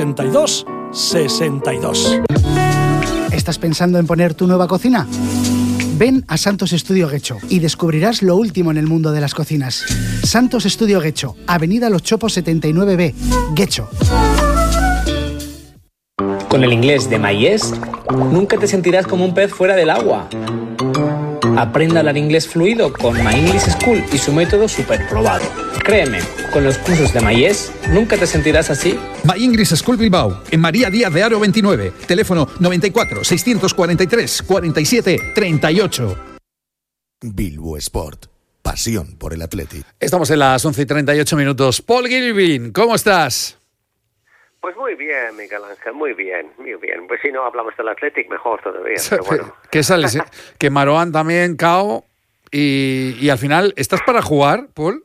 6262. ¿Estás pensando en poner tu nueva cocina? Ven a Santos Estudio Getxo y descubrirás lo último en el mundo de las cocinas. Santos Estudio Getxo, Avenida Los Chopos 79B, Getxo. Con el inglés de MyYes, nunca te sentirás como un pez fuera del agua. Aprenda a hablar inglés fluido con My English School y su método súper probado. Créeme, con los cursos de MyYes, nunca te sentirás así. My English School Bilbao, en María Díaz de Haro 29, teléfono 94 643 47 38. Bilbo Sport, pasión por el Athletic. Estamos en las 11:38 minutos. Paul Gilbin, ¿cómo estás? Pues muy bien, Miguel Ángel, muy bien, muy bien. Pues si no hablamos del Athletic, mejor todavía, pero bueno. ¿Qué sales? Que Marouane también, cao, y al final, ¿estás para jugar, Paul?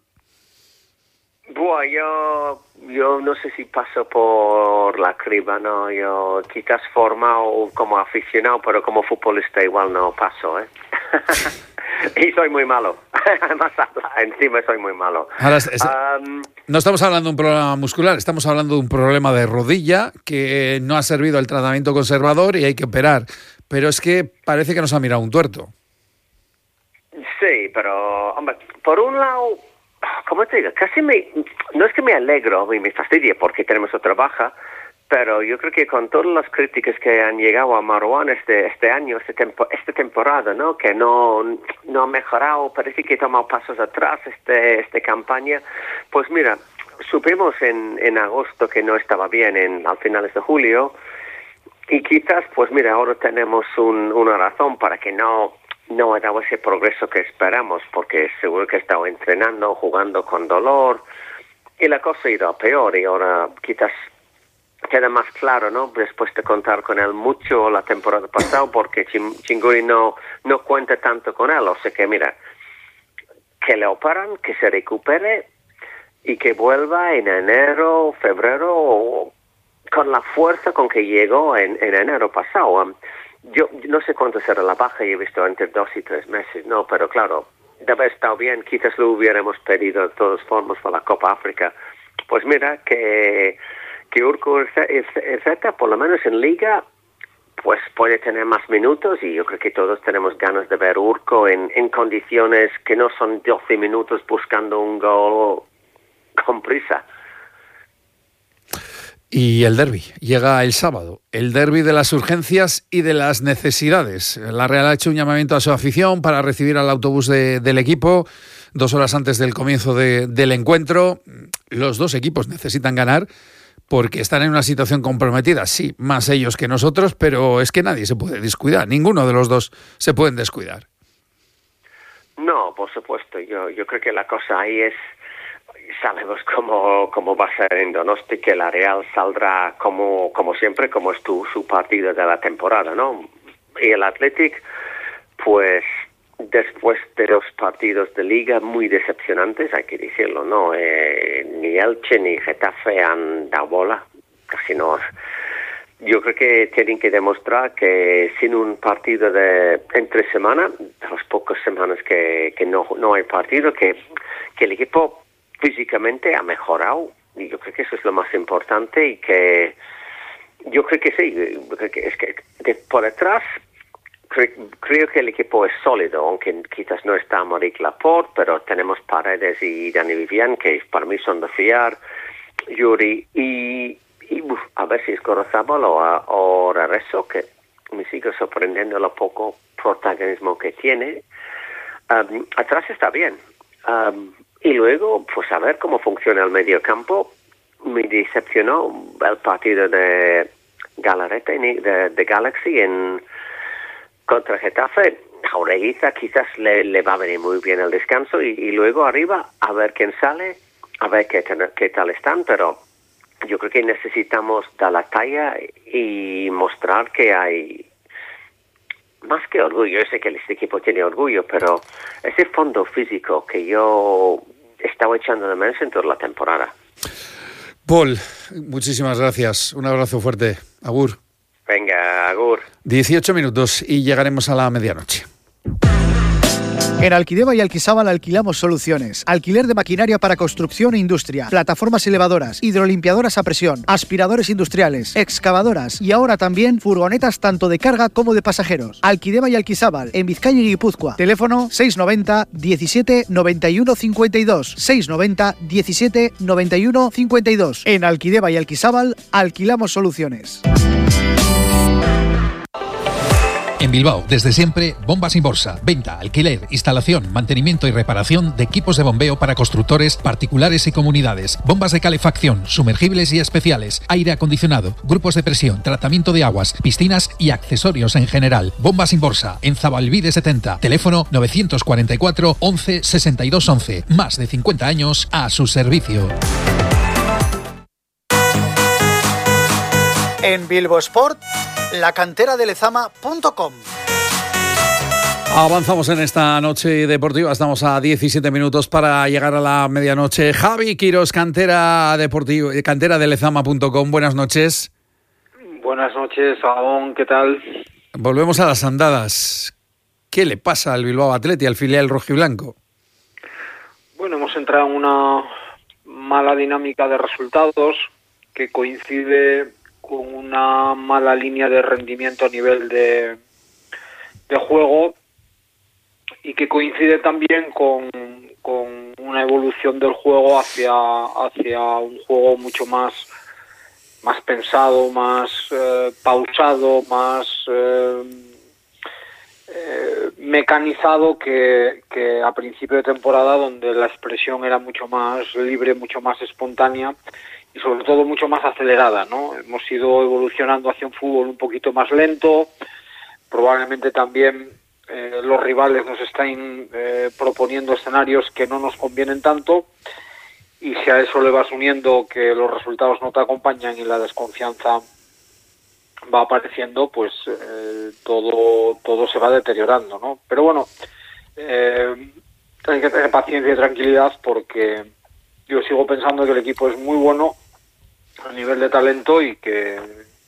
Bueno, yo no sé si paso por la criba, ¿no? Yo quizás formado como aficionado, pero como futbolista igual no paso, ¿eh? Y soy muy malo. Además, encima soy muy malo. Ahora, no estamos hablando de un problema muscular, estamos hablando de un problema de rodilla que no ha servido el tratamiento conservador y hay que operar. Pero es que parece que nos ha mirado un tuerto. Sí, pero, hombre, por un lado, ¿cómo te digo? No es que me alegro y me fastidie porque tenemos otra baja, pero yo creo que con todas las críticas que han llegado a Marouane este año, esta temporada, ¿no? Que no ha mejorado, parece que ha tomado pasos atrás esta campaña. Pues mira, supimos en agosto que no estaba bien al finales de julio, y quizás, pues mira, ahora tenemos una razón para que no ha dado ese progreso que esperamos, porque seguro que ha estado entrenando, jugando con dolor, y la cosa ha ido a peor, y ahora quizás queda más claro, ¿no? Después de contar con él mucho la temporada pasada, porque Chinguri no cuenta tanto con él. O sea que, mira, que le operan, que se recupere y que vuelva en enero, febrero, por la fuerza con que llegó en enero pasado. Yo no sé cuánto será la baja, he visto entre 2 y 3 meses, no, pero claro, debe haber estado bien, quizás lo hubiéramos pedido de todas formas para la Copa África. Pues mira, que Urco Ezeta, por lo menos en Liga, pues puede tener más minutos, y yo creo que todos tenemos ganas de ver Urco en condiciones que no son 12 minutos buscando un gol con prisa. Y el derbi llega el sábado, el derbi de las urgencias y de las necesidades. La Real ha hecho un llamamiento a su afición para recibir al autobús del equipo 2 horas antes del comienzo del encuentro. Los dos equipos necesitan ganar porque están en una situación comprometida. Sí, más ellos que nosotros, pero es que nadie se puede descuidar. Ninguno de los dos se pueden descuidar. No, por supuesto. Yo creo que la cosa ahí es... Sabemos cómo va a ser en Donosti, que la Real saldrá como siempre, como es su partido de la temporada, ¿no? Y el Athletic, pues después de los partidos de Liga muy decepcionantes, hay que decirlo, ¿no? Ni Elche ni Getafe han dado bola, casi no. Yo creo que tienen que demostrar que sin un partido entre semana, de las pocas semanas que no hay partido, que el equipo físicamente ha mejorado, y yo creo que eso es lo más importante, y que yo creo que sí, es que por detrás creo que el equipo es sólido, aunque quizás no está Aymeric Laporte, pero tenemos Paredes y Dani Vivian, que para mí son de fiar, Yuri y a ver si es Gorozabal o Rereso, que me sigue sorprendiendo lo poco protagonismo que tiene. Atrás está bien. Y luego, pues a ver cómo funciona el mediocampo. Me decepcionó el partido de Galarreta, de Galaxy contra Getafe. Jaureguiza quizás le va a venir muy bien el descanso, y luego arriba a ver quién sale, a ver qué tal están, pero yo creo que necesitamos dar la talla y mostrar que hay más que orgullo. Yo sé que este equipo tiene orgullo, pero ese fondo físico que yo estaba echando de menos en toda la temporada. Paul, muchísimas gracias. Un abrazo fuerte. Agur. Venga, agur. 18 minutos y llegaremos a la medianoche. En Alquideva y Alquisábal alquilamos soluciones. Alquiler de maquinaria para construcción e industria, plataformas elevadoras, hidrolimpiadoras a presión, aspiradores industriales, excavadoras y ahora también furgonetas tanto de carga como de pasajeros. Alquideva y Alquisábal, en Vizcaya y Guipúzcoa. Teléfono 690 17 91 52. 690 17 91 52. En Alquideva y Alquisábal alquilamos soluciones. En Bilbao, desde siempre, Bombas Inborsa. Venta, alquiler, instalación, mantenimiento y reparación de equipos de bombeo para constructores, particulares y comunidades. Bombas de calefacción, sumergibles y especiales, aire acondicionado, grupos de presión, tratamiento de aguas, piscinas y accesorios en general. Bombas Inborsa, en Zabalbide 70. Teléfono 944 11 62 11. Más de 50 años a su servicio. En Bilbo Sport, la cantera de Lezama.com. Avanzamos en esta noche deportiva, estamos a 17 minutos para llegar a la medianoche. Javi Quirós, cantera de Lezama.com, buenas noches. Buenas noches, Agón, ¿qué tal? Volvemos a las andadas. ¿Qué le pasa al Bilbao Athletic, al filial rojiblanco? Bueno, hemos entrado en una mala dinámica de resultados que coincide con una mala línea de rendimiento a nivel de juego, y que coincide también con una evolución del juego hacia un juego mucho más pensado, más pausado, más mecanizado que a principio de temporada, donde la expresión era mucho más libre, mucho más espontánea y sobre todo mucho más acelerada, ¿no? Hemos ido evolucionando hacia un fútbol un poquito más lento. Probablemente también los rivales nos están proponiendo escenarios que no nos convienen tanto, y si a eso le vas uniendo que los resultados no te acompañan y la desconfianza va apareciendo, pues todo se va deteriorando, ¿no? Pero bueno, hay que tener paciencia y tranquilidad, porque yo sigo pensando que el equipo es muy bueno, nivel de talento y que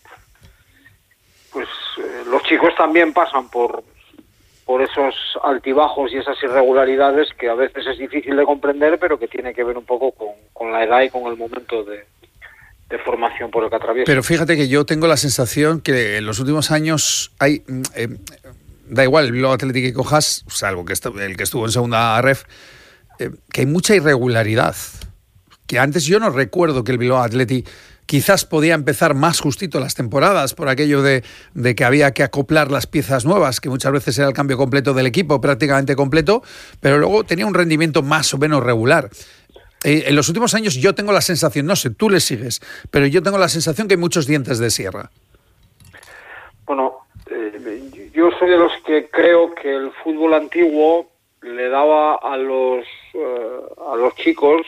pues los chicos también pasan por esos altibajos y esas irregularidades que a veces es difícil de comprender, pero que tiene que ver un poco con la edad y con el momento de formación por el que atraviesa. Pero fíjate que yo tengo la sensación que en los últimos años hay, da igual el Bilbao Athletic que cojas, salvo que el que estuvo en segunda ref, que hay mucha irregularidad. Que antes yo no recuerdo que el Bilbao Athletic quizás podía empezar más justito las temporadas por aquello de que había que acoplar las piezas nuevas, que muchas veces era el cambio completo del equipo, prácticamente completo, pero luego tenía un rendimiento más o menos regular. En los últimos años yo tengo la sensación, no sé, tú le sigues, pero yo tengo la sensación que hay muchos dientes de sierra. Bueno, yo soy de los que creo que el fútbol antiguo le daba a los chicos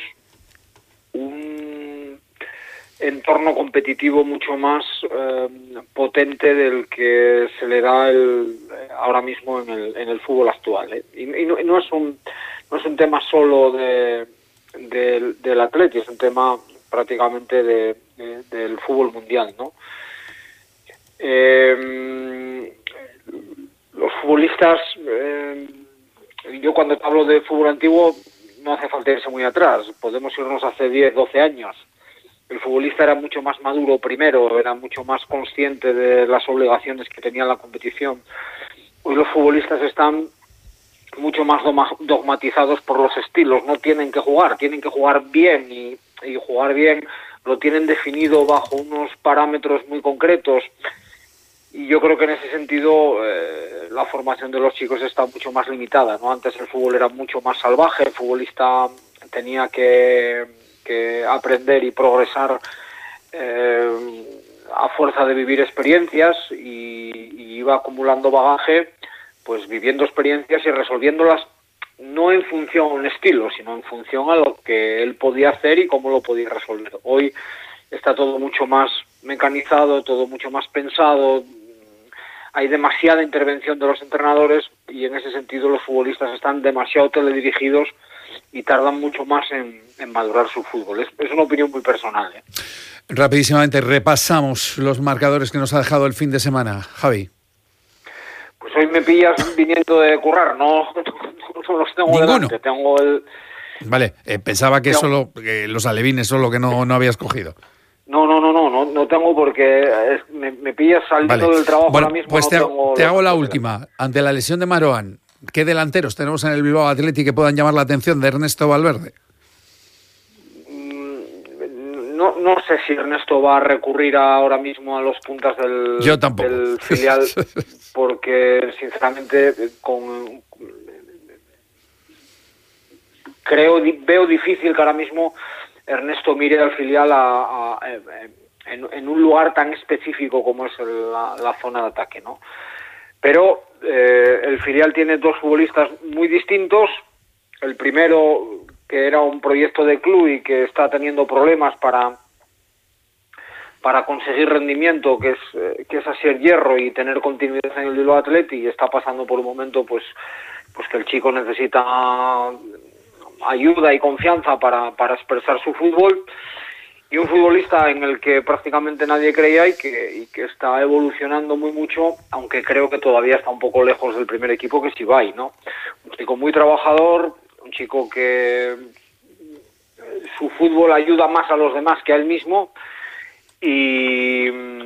un entorno competitivo mucho más potente del que se le da ahora mismo en el fútbol actual, ¿eh? Y no es un tema solo del Atleti, es un tema prácticamente del fútbol mundial, ¿no? Los futbolistas, yo cuando te hablo de fútbol antiguo no hace falta irse muy atrás, podemos irnos hace 10, 12 años. El futbolista era mucho más maduro primero, era mucho más consciente de las obligaciones que tenía la competición. Hoy los futbolistas están mucho más dogmatizados por los estilos, no tienen que jugar bien y jugar bien lo tienen definido bajo unos parámetros muy concretos, y yo creo que en ese sentido la formación de los chicos está mucho más limitada, ¿no? Antes el fútbol era mucho más salvaje, el futbolista tenía que aprender y progresar a fuerza de vivir experiencias y iba acumulando bagaje, pues viviendo experiencias y resolviéndolas no en función a un estilo, sino en función a lo que él podía hacer y cómo lo podía resolver. Hoy está todo mucho más mecanizado, todo mucho más pensado, hay demasiada intervención de los entrenadores y en ese sentido los futbolistas están demasiado teledirigidos y tardan mucho más en madurar su fútbol. Es una opinión muy personal, ¿eh? Rapidísimamente repasamos los marcadores que nos ha dejado el fin de semana. Javi. Pues hoy me pillas viniendo de currar, no los tengo ¿Ninguno? delante, tengo el... Vale, pensaba que solo los alevines son lo que no habías cogido. No tengo porque me pillas saliendo del trabajo ahora mismo. Pues te hago la última. Ante la lesión de Maroán, ¿qué delanteros tenemos en el Bilbao Athletic que puedan llamar la atención de Ernesto Valverde? No sé si Ernesto va a recurrir ahora mismo a los puntas del filial, porque sinceramente veo difícil que ahora mismo Ernesto mire al filial en un lugar tan específico como es la zona de ataque, ¿no? Pero el filial tiene dos futbolistas muy distintos. El primero, que era un proyecto de club y que está teniendo problemas para conseguir rendimiento, que es Asier Hierro, y tener continuidad en el Bilbao Athletic, y está pasando por un momento pues que el chico necesita ayuda y confianza para expresar su fútbol, y un futbolista en el que prácticamente nadie creía y que está evolucionando muy mucho, aunque creo que todavía está un poco lejos del primer equipo, que es Ibai, ¿no? Un chico muy trabajador, un chico que su fútbol ayuda más a los demás que a él mismo, y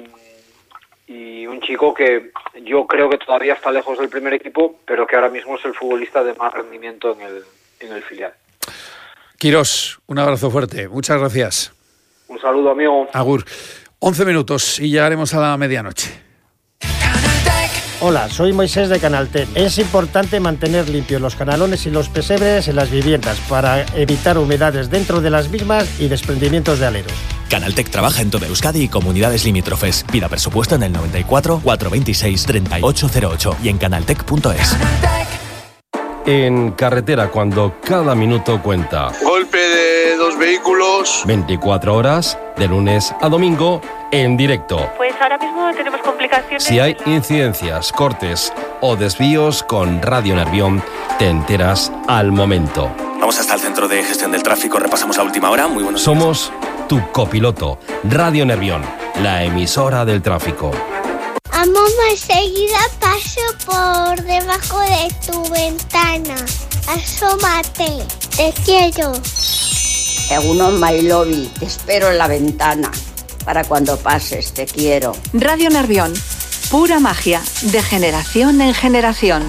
un chico que yo creo que todavía está lejos del primer equipo, pero que ahora mismo es el futbolista de más rendimiento en el filial. Quirós, un abrazo fuerte, muchas gracias. Un saludo, amigo. Agur. 11 minutos y llegaremos a la medianoche. Hola, soy Moisés de Canaltech. Es importante mantener limpios los canalones y los pesebres en las viviendas para evitar humedades dentro de las mismas y desprendimientos de aleros. Canaltech trabaja en toda Euskadi y comunidades limítrofes. Pida presupuesto en el 94 426 3808 y en canaltech.es. En carretera, cuando cada minuto cuenta. Golpe de dos vehículos. 24 horas, de lunes a domingo, en directo. Pues ahora mismo tenemos complicaciones. Si hay incidencias, cortes o desvíos, con Radio Nervión te enteras al momento. Vamos hasta el centro de gestión del tráfico, repasamos la última hora. Muy buenos días. Somos tu tu copiloto. Radio Nervión, la emisora del tráfico. Amor, enseguida paso por debajo de tu ventana. Asómate, te quiero. Egunon, my lobby, te espero en la ventana. Para cuando pases, te quiero. Radio Nervión, pura magia, de generación en generación.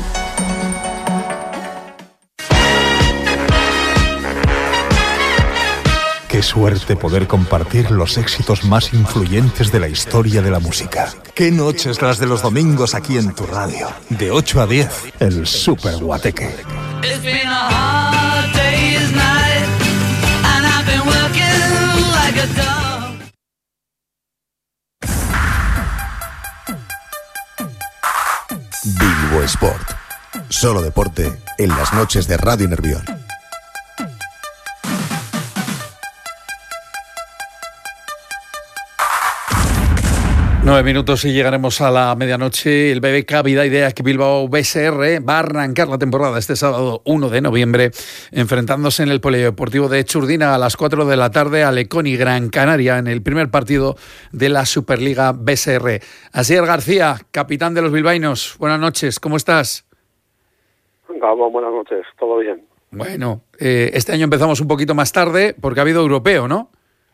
Qué suerte poder compartir los éxitos más influyentes de la historia de la música. Qué noches las de los domingos aquí en tu radio. De 8 a 10, el Super Guateque. Bilbo Sport. Solo deporte en las noches de Radio Nervión. Nueve minutos y llegaremos a la medianoche. El BBK Vida Ideac Bilbao BSR va a arrancar la temporada este sábado 1 de noviembre, enfrentándose en el Polideportivo de Churdina a las 4 de la tarde al Econi Gran Canaria en el primer partido de la Superliga BSR. Asier García, capitán de los bilbaínos, buenas noches, ¿cómo estás? Gabo, buenas noches, todo bien. Bueno, este año empezamos un poquito más tarde porque ha habido europeo, ¿no?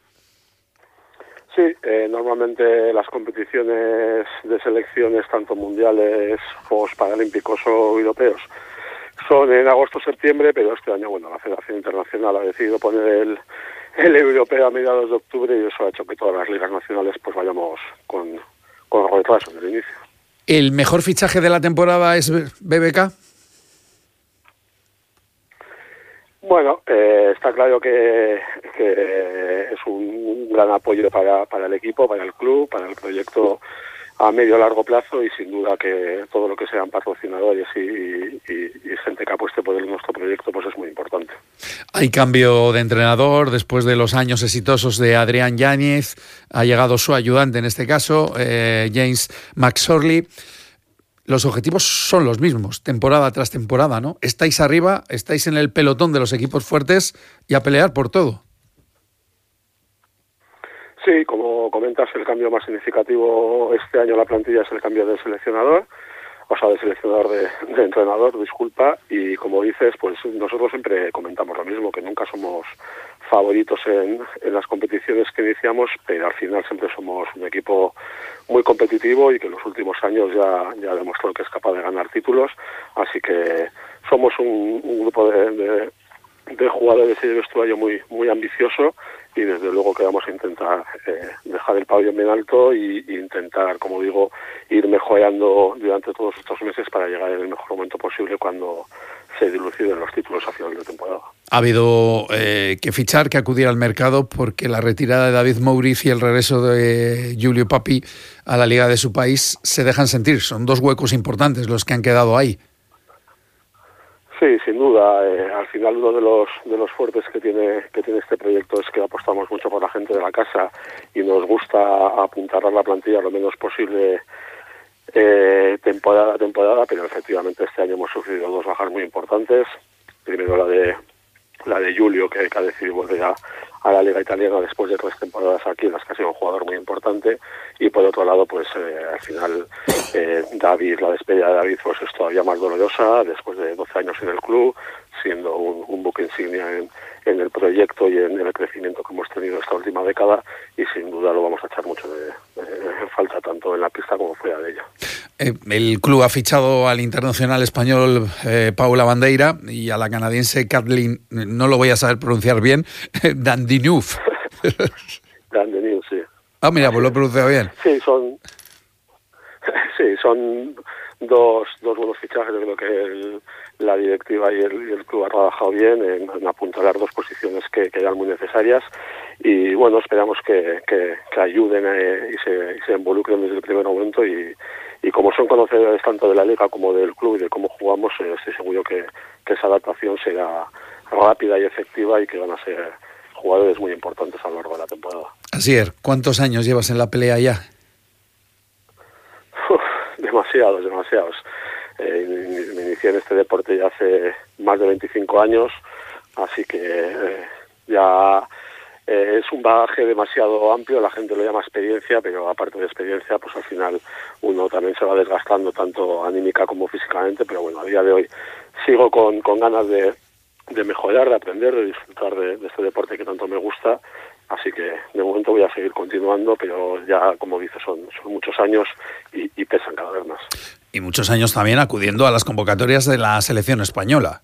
Sí, normalmente las competiciones de selecciones, tanto mundiales, Juegos Paralímpicos o europeos, son en agosto-septiembre, pero este año, bueno, la Federación Internacional ha decidido poner el europeo a mediados de octubre y eso ha hecho que todas las ligas nacionales pues vayamos con retraso en el inicio. ¿El mejor fichaje de la temporada es BBK? Bueno, está claro que es un gran apoyo para el equipo, para el club, para el proyecto a medio largo plazo y sin duda que todo lo que sean patrocinadores y gente que apueste por nuestro proyecto pues es muy importante. Hay cambio de entrenador después de los años exitosos de Adrián Yáñez, ha llegado su ayudante en este caso, James McSorley. Los objetivos son los mismos, temporada tras temporada, ¿no? Estáis arriba, estáis en el pelotón de los equipos fuertes y a pelear por todo. Sí, como comentas, el cambio más significativo este año en la plantilla es el cambio de seleccionador, de entrenador, disculpa, y como dices, pues nosotros siempre comentamos lo mismo, que nunca somos favoritos en las competiciones que iniciamos, pero al final siempre somos un equipo muy competitivo y que en los últimos años ya demostró que es capaz de ganar títulos, así que somos un grupo de jugadores y de vestuario muy ambicioso y desde luego que vamos a intentar dejar el pabellón bien alto e intentar, como digo, ir mejorando durante todos estos meses para llegar en el mejor momento posible cuando se diluciden los títulos a final de temporada. Ha habido que fichar, que acudir al mercado porque la retirada de David Mouriz y el regreso de Giulio Papi a la liga de su país se dejan sentir. Son dos huecos importantes los que han quedado ahí. Sí, sin duda. Al final uno de los fuertes que tiene este proyecto es que apostamos mucho por la gente de la casa y nos gusta apuntalar la plantilla lo menos posible temporada a temporada, pero efectivamente este año hemos sufrido dos bajas muy importantes. Primero la de Giulio, que ha decidido volver a la Liga Italiana después de 3 temporadas aquí, en las que ha sido un jugador muy importante, y por otro lado, pues al final David, la despedida de David pues es todavía más dolorosa, después de 12 años en el club, siendo un buque insignia en el proyecto y en el crecimiento que hemos tenido esta última década, y sin duda lo vamos a echar mucho en falta, tanto en la pista como fuera de ella. El club ha fichado al internacional español Paula Bandeira y a la canadiense Kathleen, no lo voy a saber pronunciar bien, Dandineuf. Dandineuf, sí. Ah, mira, pues lo he pronunciado bien. Sí, son dos buenos fichajes. Yo creo que la directiva y el club ha trabajado bien en apuntalar 2 posiciones que eran muy necesarias y bueno, esperamos que ayuden y se involucren desde el primer momento y como son conocedores tanto de la liga como del club y de cómo jugamos, estoy seguro que esa adaptación será rápida y efectiva y que van a ser jugadores muy importantes a lo largo de la temporada. Asier, ¿cuántos años llevas en la pelea ya? Demasiados. Me inicié en este deporte ya hace más de 25 años, así que ya es un bagaje demasiado amplio, la gente lo llama experiencia, pero aparte de experiencia, pues al final uno también se va desgastando tanto anímica como físicamente, pero bueno, a día de hoy sigo con ganas de mejorar, de aprender, de disfrutar de este deporte que tanto me gusta, así que de momento voy a seguir continuando, pero ya, como dices, son muchos años y pesan cada vez más. Y muchos años también acudiendo a las convocatorias de la selección española.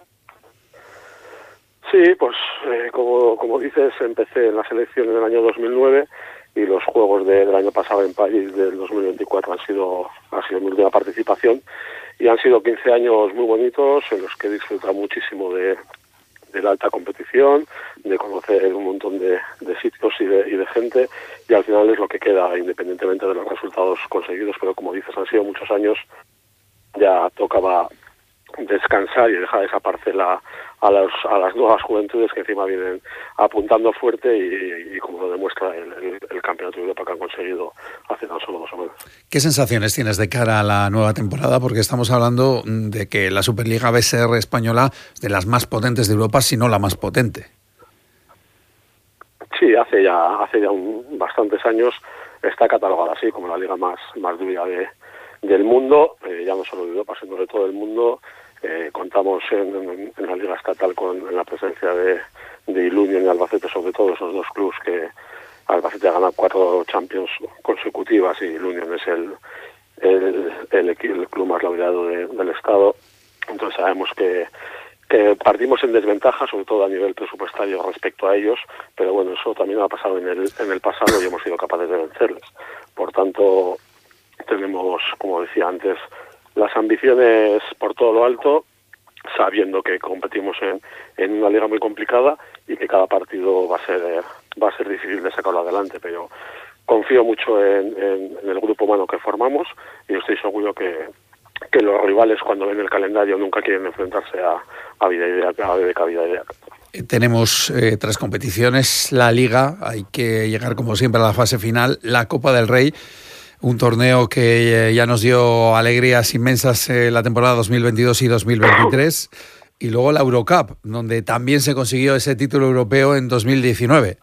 Sí, pues como dices, empecé en la selección en el año 2009 y los Juegos del año pasado en París del 2024 ha sido mi última participación y han sido 15 años muy bonitos en los que he disfrutado muchísimo de la alta competición, de conocer un montón de sitios y de gente, y al final es lo que queda independientemente de los resultados conseguidos, pero como dices, han sido muchos años, ya tocaba descansar y dejar esa parcela a las nuevas juventudes que encima vienen apuntando fuerte y como lo demuestra el Campeonato de Europa que han conseguido hace tan solo 2 semanas. ¿Qué sensaciones tienes de cara a la nueva temporada? Porque estamos hablando de que la Superliga BSR española es de las más potentes de Europa, si no la más potente. Sí, hace ya bastantes años está catalogada así como la liga más dura del mundo, ya no solo de Europa, sino de todo el mundo. Contamos en la liga estatal con la presencia de Ilunion y Albacete, sobre todo esos dos clubes que Albacete ha ganado 4 Champions consecutivas y Ilunion es el club más laureado del estado. Entonces sabemos que partimos en desventaja, sobre todo a nivel presupuestario respecto a ellos, pero bueno, eso también ha pasado en el pasado y hemos sido capaces de vencerles. Por tanto, tenemos, como decía antes, las ambiciones por todo lo alto, sabiendo que competimos en una liga muy complicada y que cada partido va a ser difícil de sacarlo adelante, pero confío mucho en el grupo humano que formamos y estoy seguro que los rivales, cuando ven el calendario, nunca quieren enfrentarse a BBK Vidaideac. Tenemos 3 competiciones, la Liga, hay que llegar como siempre a la fase final, la Copa del Rey, un torneo que ya nos dio alegrías inmensas la temporada 2022 y 2023, y luego la Eurocup, donde también se consiguió ese título europeo en 2019.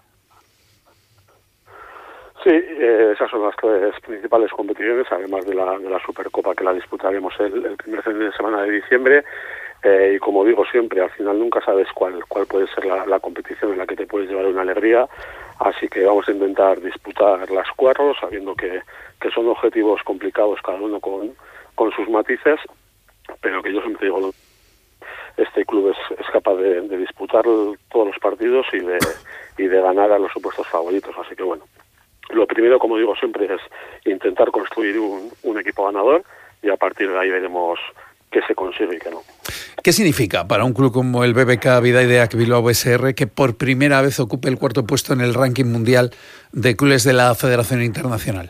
Sí, esas son las 3 principales competiciones, además de la Supercopa que la disputaremos el primer fin de semana de diciembre. Y como digo siempre, al final nunca sabes cuál puede ser la competición en la que te puedes llevar una alegría, así que vamos a intentar disputar las 4, sabiendo que son objetivos complicados, cada uno con sus matices, pero que yo siempre digo, este club es capaz de disputar todos los partidos y de ganar a los supuestos favoritos, así que bueno. Lo primero, como digo siempre, es intentar construir un equipo ganador y a partir de ahí veremos qué se consigue y qué no. ¿Qué significa para un club como el BBK Vidaideac Bilbao BSR que por primera vez ocupe el 4º puesto en el ranking mundial de clubes de la Federación Internacional?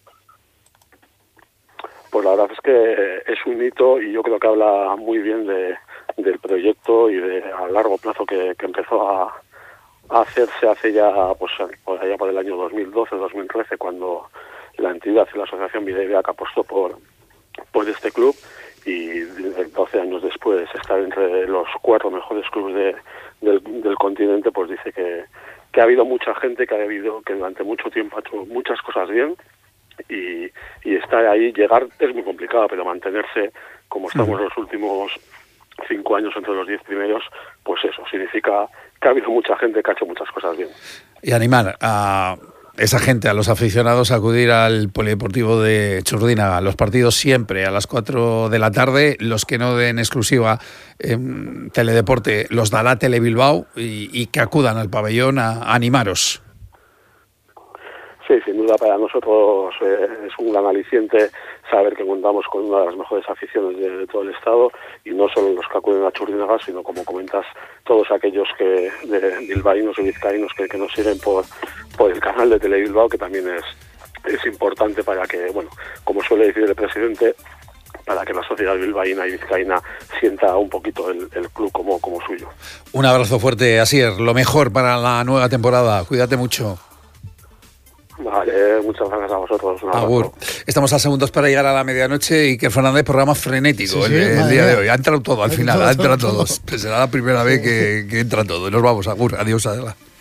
Pues la verdad es que es un hito y yo creo que habla muy bien del proyecto y a largo plazo que empezó a hacerse hace ya allá por el año 2012-2013, cuando la entidad y la asociación Vidaideac apostó por este club, y 12 años después estar entre los 4 mejores clubes del continente, pues dice que ha habido mucha gente que durante mucho tiempo ha hecho muchas cosas bien y estar ahí, llegar es muy complicado, pero mantenerse como estamos los últimos 5 años entre los 10 primeros, pues eso significa que ha habido mucha gente que ha hecho muchas cosas bien. Y animar a esa gente, a los aficionados, a acudir al Polideportivo de Txurdinaga. Los partidos siempre a las 4 de la tarde, los que no den exclusiva Teledeporte los dará Telebilbao y que acudan al pabellón a animaros. Sí, sin duda para nosotros es un gran aliciente saber que contamos con una de las mejores aficiones de todo el estado, y no solo los que acuden a Txurdinaga, sino, como comentas, todos aquellos de bilbaínos y vizcaínos que nos siguen por el canal de Telebilbao, que también es importante para que, bueno, como suele decir el presidente, para que la sociedad bilbaína y vizcaína sienta un poquito el club como suyo. Un abrazo fuerte, Asier, lo mejor para la nueva temporada, cuídate mucho. Vale, muchas gracias a vosotros. Agur. Estamos a segundos para llegar a la medianoche y que Fernández, programa frenético el día de hoy. Ha entrado todo al final, ha entrado todo. Será la primera vez que entra todo. Nos vamos, agur. Adiós, Adela.